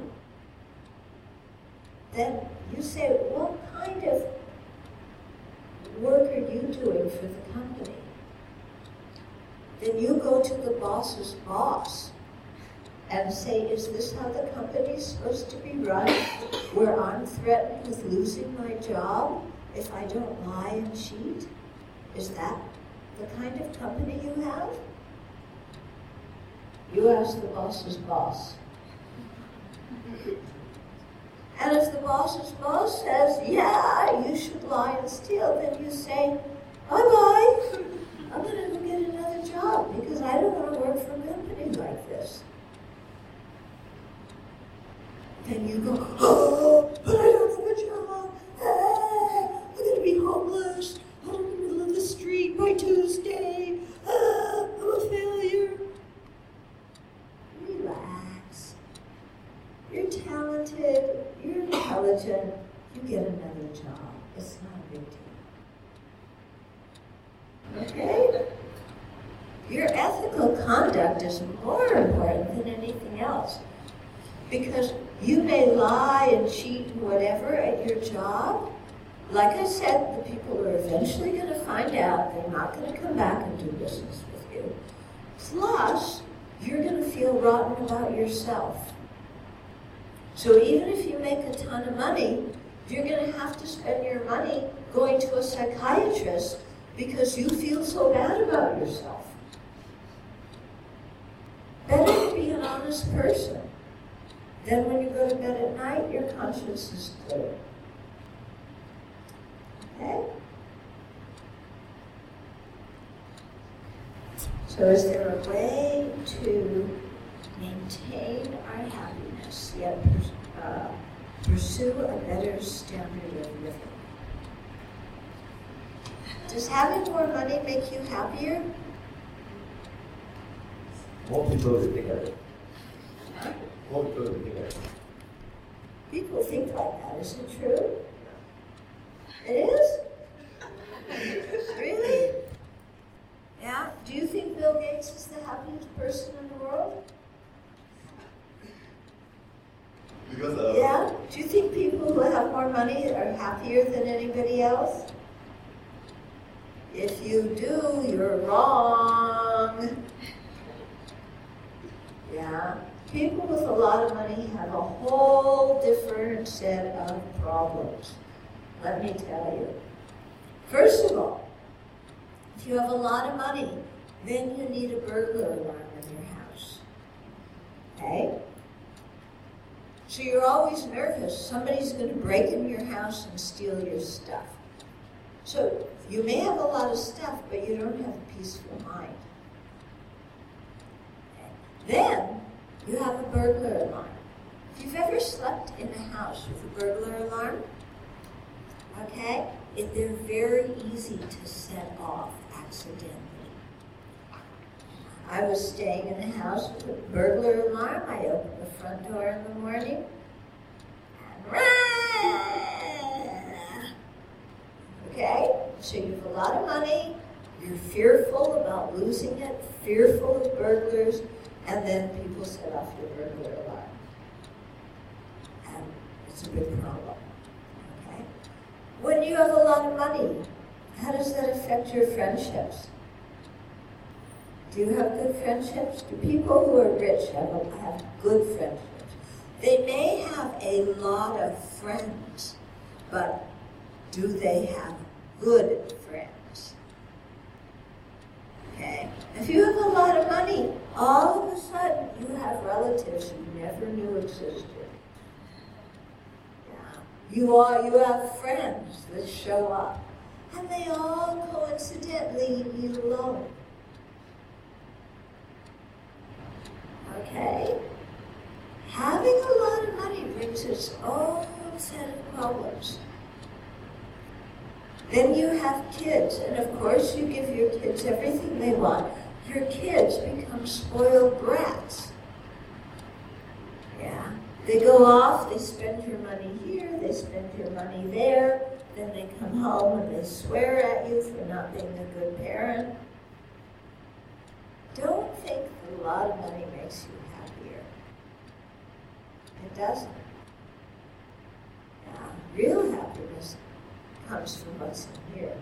then you say, what kind of work are you doing for the company? Then you go to the boss's boss and say, is this how the company's supposed to be run, where I'm threatened with losing my job if I don't lie and cheat? Is that the kind of company you have? You ask the boss's boss. And if the boss's boss says, yeah, you should lie and steal, then you say, bye-bye. I'm going to go get another job because I don't want to work for a company like this. Then you go, oh, but I don't have a job. Ah, I'm going to be homeless. I'm in the middle of the street by Tuesday. Ah, I'm a failure. Relax. You're talented. You're intelligent. You get another job. It's not a big deal. Okay? Your ethical conduct is more important than anything else. Because you may lie and cheat and whatever at your job. Like I said, the people are eventually going to find out they're not going to come back and do business with you. Plus, rotten about yourself. So even if you make a ton of money, you're going to have to spend your money going to a psychiatrist because you feel so bad about yourself. Better to be an honest person. Then when you go to bed at night, your conscience is clear. Okay? So is there a way to maintain our happiness, yet uh, pursue a better standard of living? Does having more money make you happier? More people will think of it. More people will think of it. People think like that, is it true? It is? Really? Yeah? Do you think Bill Gates is the happiest person in the world? Because uh, Yeah? Do you think people who have more money are happier than anybody else? If you do, you're wrong. Yeah? People with a lot of money have a whole different set of problems. Let me tell you. First of all, if you have a lot of money, then you need a burglar alarm in your house. Okay? So you're always nervous. Somebody's going to break into your house and steal your stuff. So you may have a lot of stuff, but you don't have a peaceful mind. Okay. Then you have a burglar alarm. If you've ever slept in a house with a burglar alarm, okay, it, they're very easy to set off accidentally. I was staying in a house with a burglar alarm. I opened the front door in the morning. Okay, so you have a lot of money, you're fearful about losing it, fearful of burglars, and then people set off your burglar alarm. And it's a big problem. Okay? When you have a lot of money, how does that affect your friendships? Do you have good friendships? Do people who are rich have, have good friendships? They may have a lot of friends, but do they have good friends? Okay? If you have a lot of money, all of a sudden you have relatives you never knew existed. Yeah. You are you have friends that show up, and they all coincidentally leave you alone. Okay? Having a lot of money brings its own set of problems. Then you have kids, and of course you give your kids everything they want. Your kids become spoiled brats. Yeah. They go off, they spend your money here, they spend your money there, then they come home and they swear at you for not being a good parent. Don't think that a lot of money makes you happier. It doesn't. Yeah. Real happiness comes from what's in here.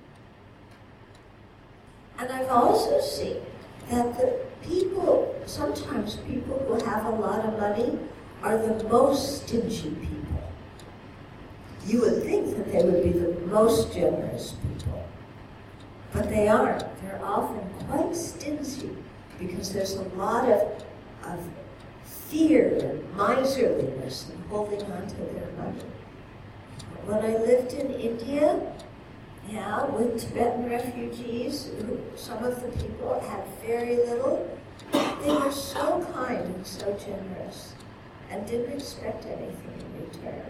And I've also seen that the people, sometimes people who have a lot of money are the most stingy people. You would think that they would be the most generous people, but they aren't. They're often quite stingy because there's a lot of, of fear and miserliness in holding on to their money. When I lived in India, yeah, with Tibetan refugees, who, some of the people had very little, they were so kind and so generous and didn't expect anything in return.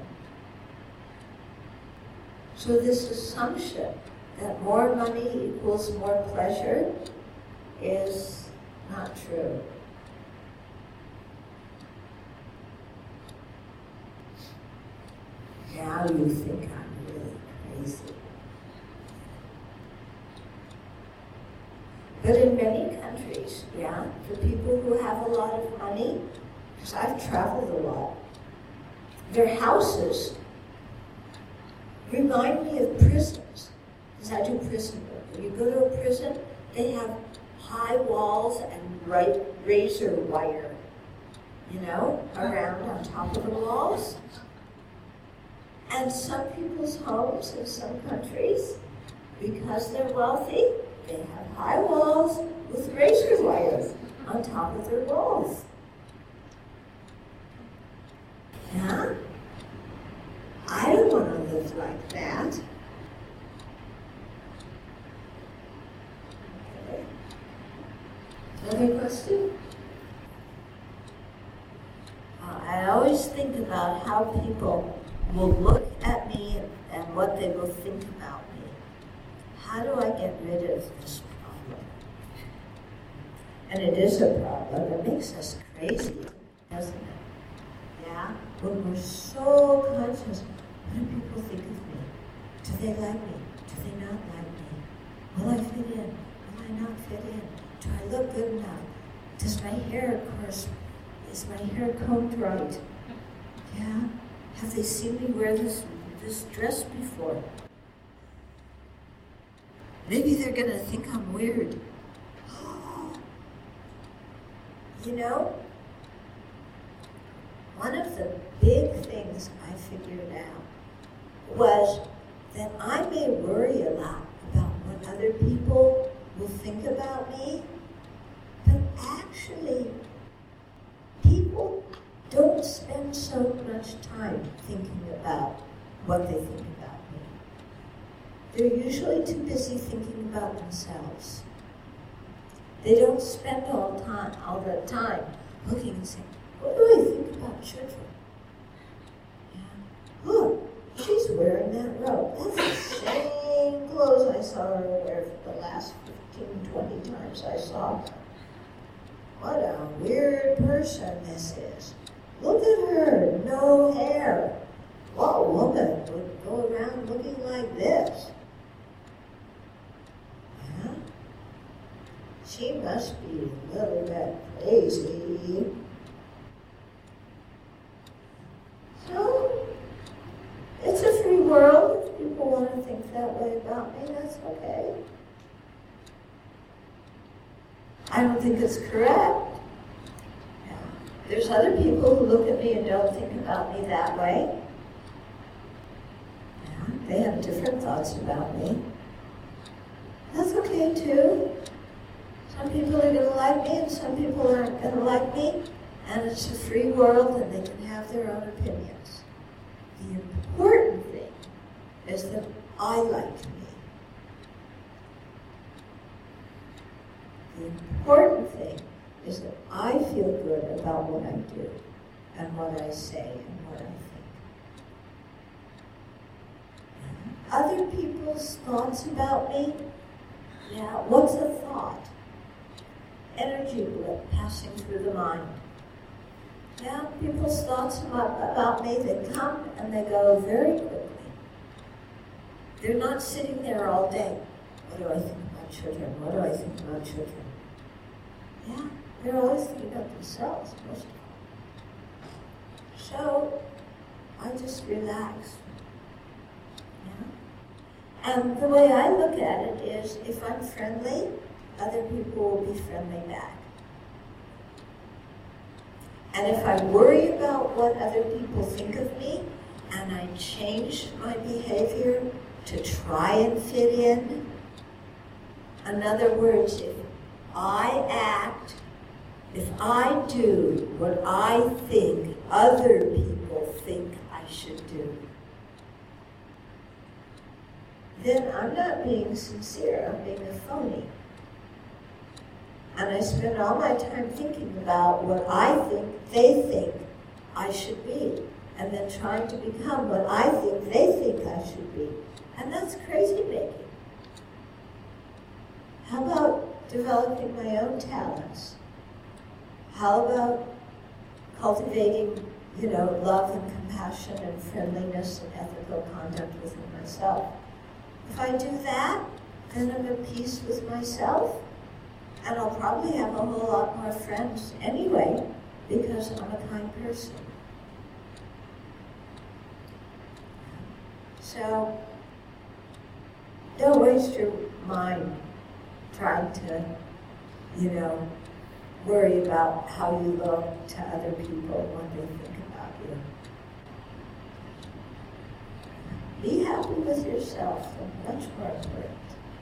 So this assumption that more money equals more pleasure is not true. Now you think I'm really crazy. But in many countries, yeah, for people who have a lot of money, because I've traveled a lot, their houses remind me of prisons, because I do prison work. When you go to a prison, they have high walls and bright razor wire you know, around on top of the walls. And some people's homes in some countries, because they're wealthy, they have high walls with razor wires on top of their walls. Yeah? I don't want to live like that. Okay. Another question? Uh, I always think about how people will look at me and what they will think about me. How do I get rid of this problem? And it is a problem. It makes us crazy, doesn't it? Yeah? When we're so conscious, what do people think of me? Do they like me? Do they not like me? Will I fit in? Will I not fit in? Do I look good enough? Does my hair, of course, is my hair combed right? Yeah? Have they seen me wear this, this dress before? Maybe they're going to think I'm weird. You know, one of the big things I figured out was that I may worry a lot about what other people will think about me, but actually, people don't spend so much time thinking about what they think about me. They're usually too busy thinking about themselves. They don't spend all time, all the time looking and saying, what do I think about children? Yeah. Look, she's wearing that robe. That's the same clothes I saw her wear for the last fifteen, twenty times I saw her. What a weird person this is. Look at her, no hair. What woman would go around looking like this? Yeah? She must be a little bit crazy. So, it's a free world. If people want to think that way about me, that's okay. I don't think it's correct. There's other people who look at me and don't think about me that way. Yeah, they have different thoughts about me. That's okay too. Some people are going to like me and some people aren't going to like me. And it's a free world and they can have their own opinions. The important thing is that I like me. The important thing is that I feel good about what I do and what I say and what I think. Other people's thoughts about me, yeah, what's a thought? Energy blip passing through the mind. Yeah, people's thoughts about, about me, they come and they go very quickly. They're not sitting there all day. What do I think about children? What do I think about children? Yeah. They're always thinking about themselves, most of them. So, I just relax. Yeah? And the way I look at it is, if I'm friendly, other people will be friendly back. And if I worry about what other people think of me, and I change my behavior to try and fit in, in other words, if I act If I do what I think other people think I should do, then I'm not being sincere, I'm being a phony. And I spend all my time thinking about what I think they think I should be, and then trying to become what I think they think I should be. And that's crazy making. How about developing my own talents? How about cultivating, you know, love and compassion and friendliness and ethical conduct within myself? If I do that, then I'm at peace with myself, and I'll probably have a whole lot more friends anyway, because I'm a kind person. So, don't waste your mind trying to, you know, worry about how you look to other people when they think about you. Be happy with yourself, and much more important.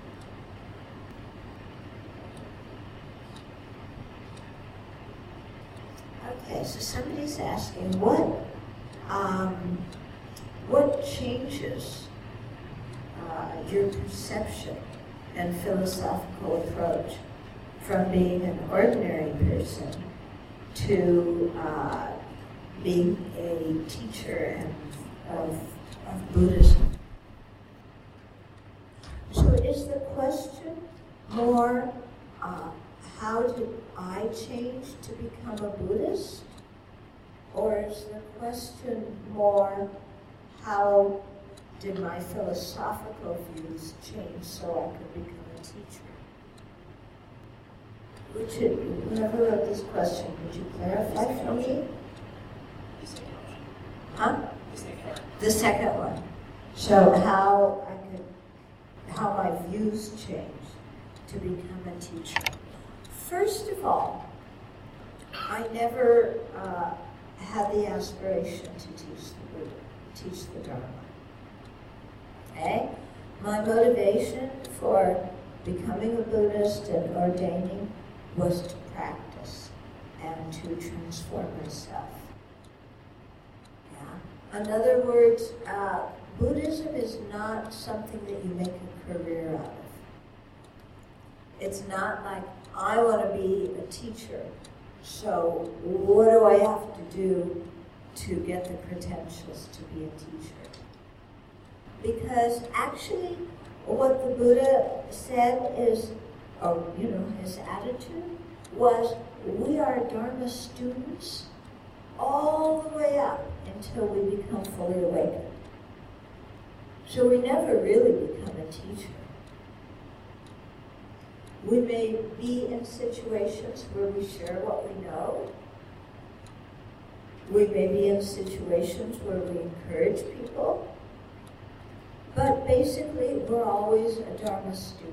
Okay, so somebody's asking, what, um, what changes uh, your perception and philosophical approach from being an ordinary person to uh, being a teacher and of, of Buddhism? So is the question more, uh, how did I change to become a Buddhist? Or is the question more, how did my philosophical views change so I could become a teacher? Would you, whoever wrote this question, would you clarify for me? Huh? The second one. So how I could, how my views changed to become a teacher. First of all, I never uh, had the aspiration to teach the Buddha, teach the Dharma. Okay? My motivation for becoming a Buddhist and ordaining was to practice and to transform myself. Yeah. In other words, uh, Buddhism is not something that you make a career out of. It's not like, I want to be a teacher, so what do I have to do to get the credentials to be a teacher? Because actually, what the Buddha said is, or you know, his attitude was, we are Dharma students all the way up until we become fully awakened. So we never really become a teacher. We may be in situations where we share what we know. We may be in situations where we encourage people. But basically, we're always a Dharma student.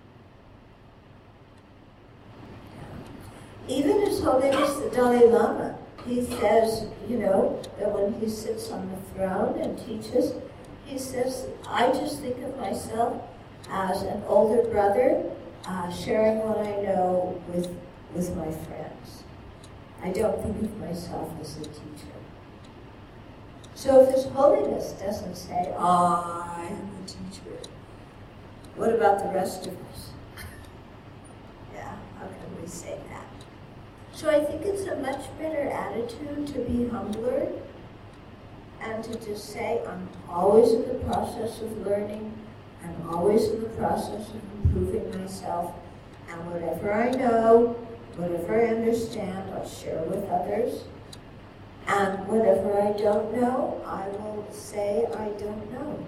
Even His Holiness the Dalai Lama, he says, you know, that when he sits on the throne and teaches, he says, I just think of myself as an older brother uh, sharing what I know with, with my friends. I don't think of myself as a teacher. So if His Holiness doesn't say, oh, I am a teacher, what about the rest of us? Yeah, how can we say that? So I think it's a much better attitude to be humbler and to just say, I'm always in the process of learning, I'm always in the process of improving myself, and whatever I know, whatever I understand, I'll share with others. And whatever I don't know, I will say I don't know.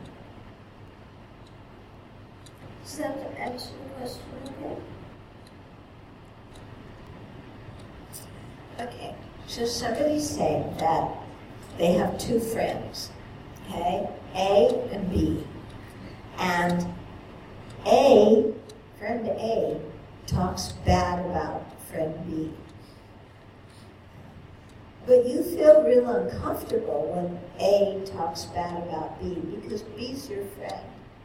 Does that answer the question okay? Okay, so somebody's saying that they have two friends, okay, A and B. And A, friend A, talks bad about friend B. But you feel real uncomfortable when A talks bad about B because B's your friend.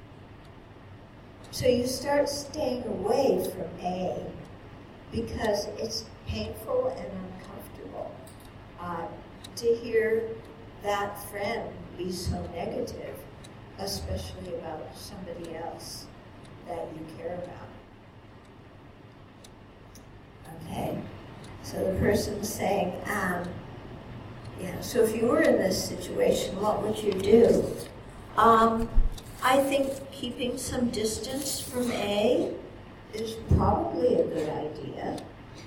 So you start staying away from A because it's painful and uncomfortable uh, to hear that friend be so negative, especially about somebody else that you care about. Okay, so the person's saying, um, yeah, so if you were in this situation, what would you do? Um, I think keeping some distance from A is probably a good idea.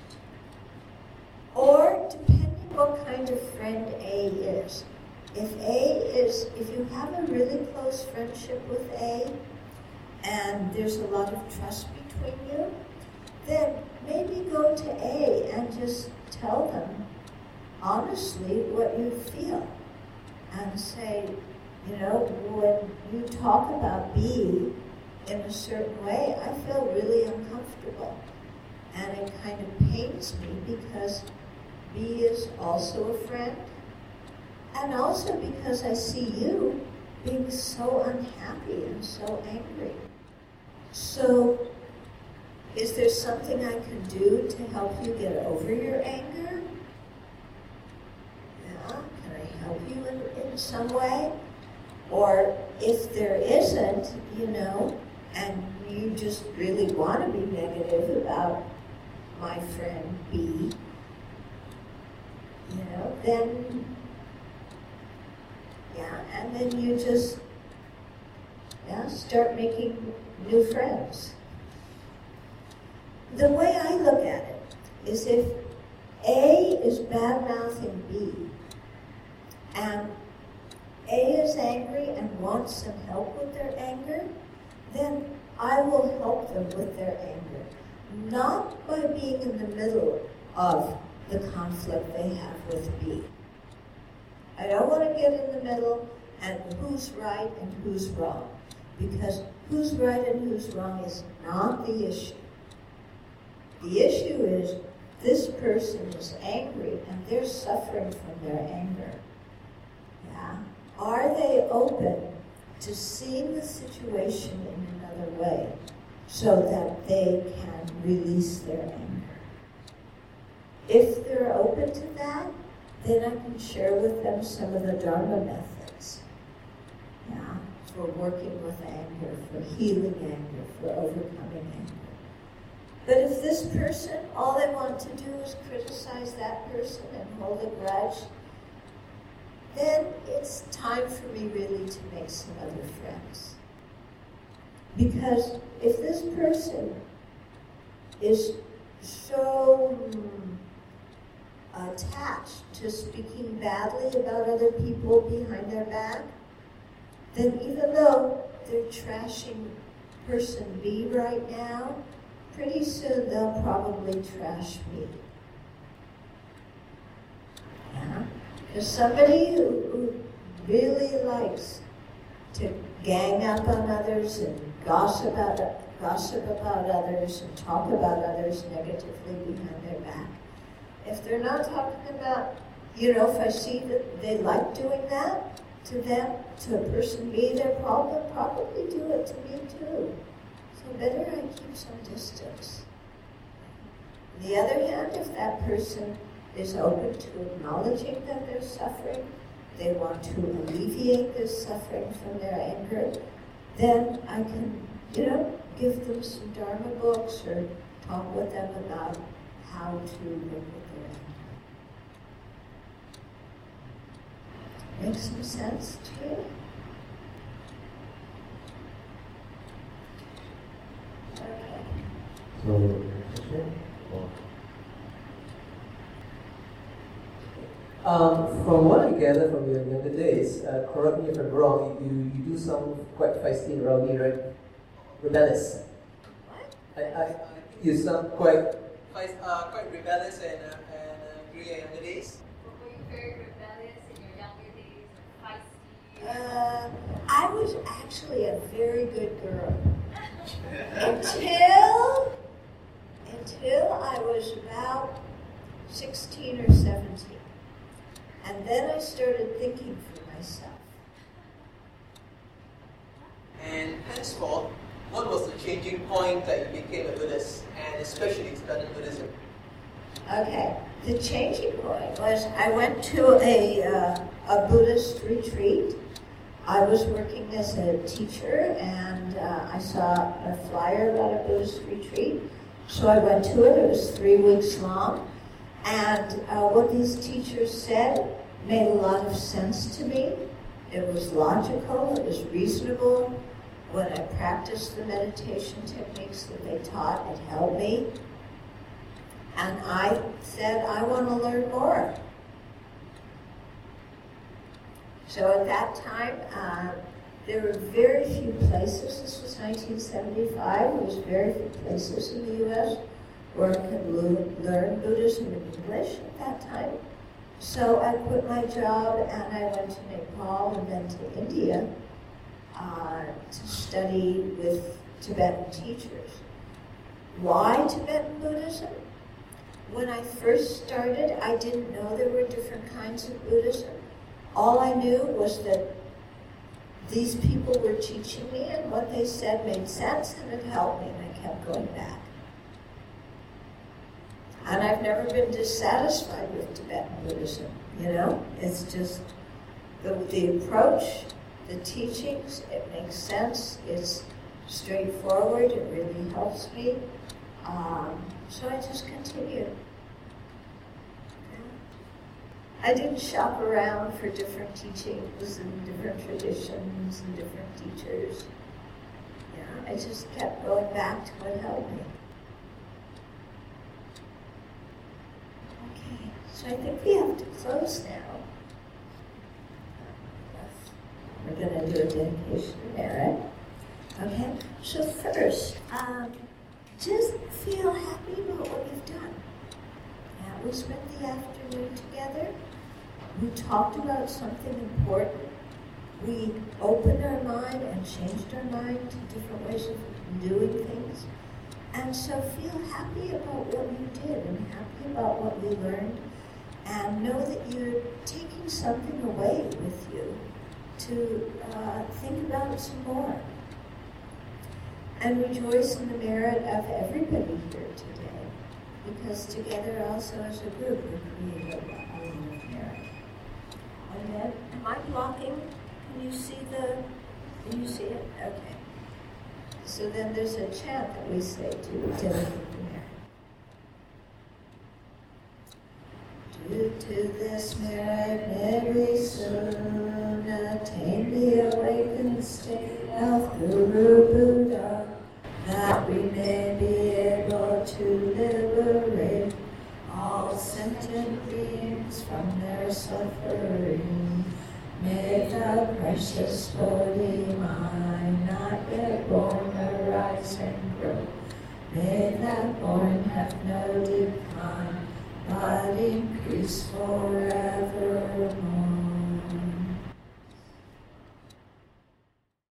Or depending what kind of friend A is. If A is, if you have a really close friendship with A, and there's a lot of trust between you, then maybe go to A and just tell them honestly what you feel. And say, you know, when you talk about B in a certain way, I feel really uncomfortable. And it kind of pains me because B is also a friend, and also because I see you being so unhappy and so angry. So, is there something I can do to help you get over your anger? Yeah, can I help you in, in some way? Or if there isn't, you know, and you just really want to be negative about my friend B, you know, then, yeah, and then you just, yeah, start making new friends. The way I look at it is if A is bad-mouthing B, and A is angry and wants some help with their anger, then I will help them with their anger. Not by being in the middle of the conflict they have with B. I don't want to get in the middle and who's right and who's wrong, because who's right and who's wrong is not the issue. The issue is this person is angry and they're suffering from their anger. Yeah. Are they open to seeing the situation in another way so that they can release their anger? If they're open to that, then I can share with them some of the Dharma methods. Yeah, for working with anger, for healing anger, for overcoming anger. But if this person, all they want to do is criticize that person and hold a grudge, then it's time for me really to make some other friends. Because if this person is so mm, attached to speaking badly about other people behind their back, then even though they're trashing person B right now, pretty soon they'll probably trash me. Yeah? Because somebody who, who really likes to gang up on others and gossip about, gossip about others and talk about others negatively behind their back, if they're not talking about, you know, if I see that they like doing that to them, to a person B, they'll probably, probably do it to me too. So better I keep some distance. On the other hand, if that person is open to acknowledging that they're suffering, they want to alleviate their suffering from their anger, then I can, you know, give them some Dharma books or talk with them about how to work with their anger. Make some sense to you? Okay. So, question? Or Um, from what I gather from your younger days, uh, correct me if I'm wrong, you, you do sound quite feisty and rowdy, right? Rebellious. What? I, I, I, you sound quite feist, uh, quite rebellious and, uh, and uh, during your younger days. Were you very rebellious in your younger days, feisty? Uh, I was actually a very good girl. until, until I was about sixteen or seventeen. And then I started thinking for myself. And henceforth, what was the changing point that you became a Buddhist, and especially Tibetan Buddhism? Okay, the changing point was I went to a, uh, a Buddhist retreat. I was working as a teacher, and uh, I saw a flyer about a Buddhist retreat. So I went to it. It was three weeks long. And uh, what these teachers said made a lot of sense to me. It was logical, it was reasonable. When I practiced the meditation techniques that they taught, it helped me. And I said, I want to learn more. So at that time, uh, there were very few places. This was nineteen seventy-five. There was very few places in the U S where I could lo- learn Buddhism in English at that time. So I quit my job and I went to Nepal and then to India uh, to study with Tibetan teachers. Why Tibetan Buddhism? When I first started, I didn't know there were different kinds of Buddhism. All I knew was that these people were teaching me, and what they said made sense, and it helped me, and I kept going back. And I've never been dissatisfied with Tibetan Buddhism, you know? It's just the, the approach, the teachings, it makes sense, it's straightforward, it really helps me. Um, so I just continued. I didn't shop around for different teachings and different traditions and different teachers. Yeah, I just kept going back to what helped me. Okay, so I think we have to close now. We're going to do a dedication to merit. Okay, so first, um, just feel happy about what you've done. Yeah, we spent the afternoon together. We talked about something important. We opened our mind and changed our mind to different ways of doing things. And so feel happy about what you did and happy about what you learned. And know that you're taking something away with you to uh, think about it some more. And rejoice in the merit of everybody here today. Because together also as a group we create a lot of merit. And then, am I blocking? Can you see the, can you see it? Okay. So then there's a chant that we say to dedicate the merit. Due to this merit, may we soon attain the awakened state of Guru Buddha, that we may be able to liberate all sentient beings from their suffering. May the precious Bodhi mind not yet born arise and grow. May that born have no decline, but increase forever.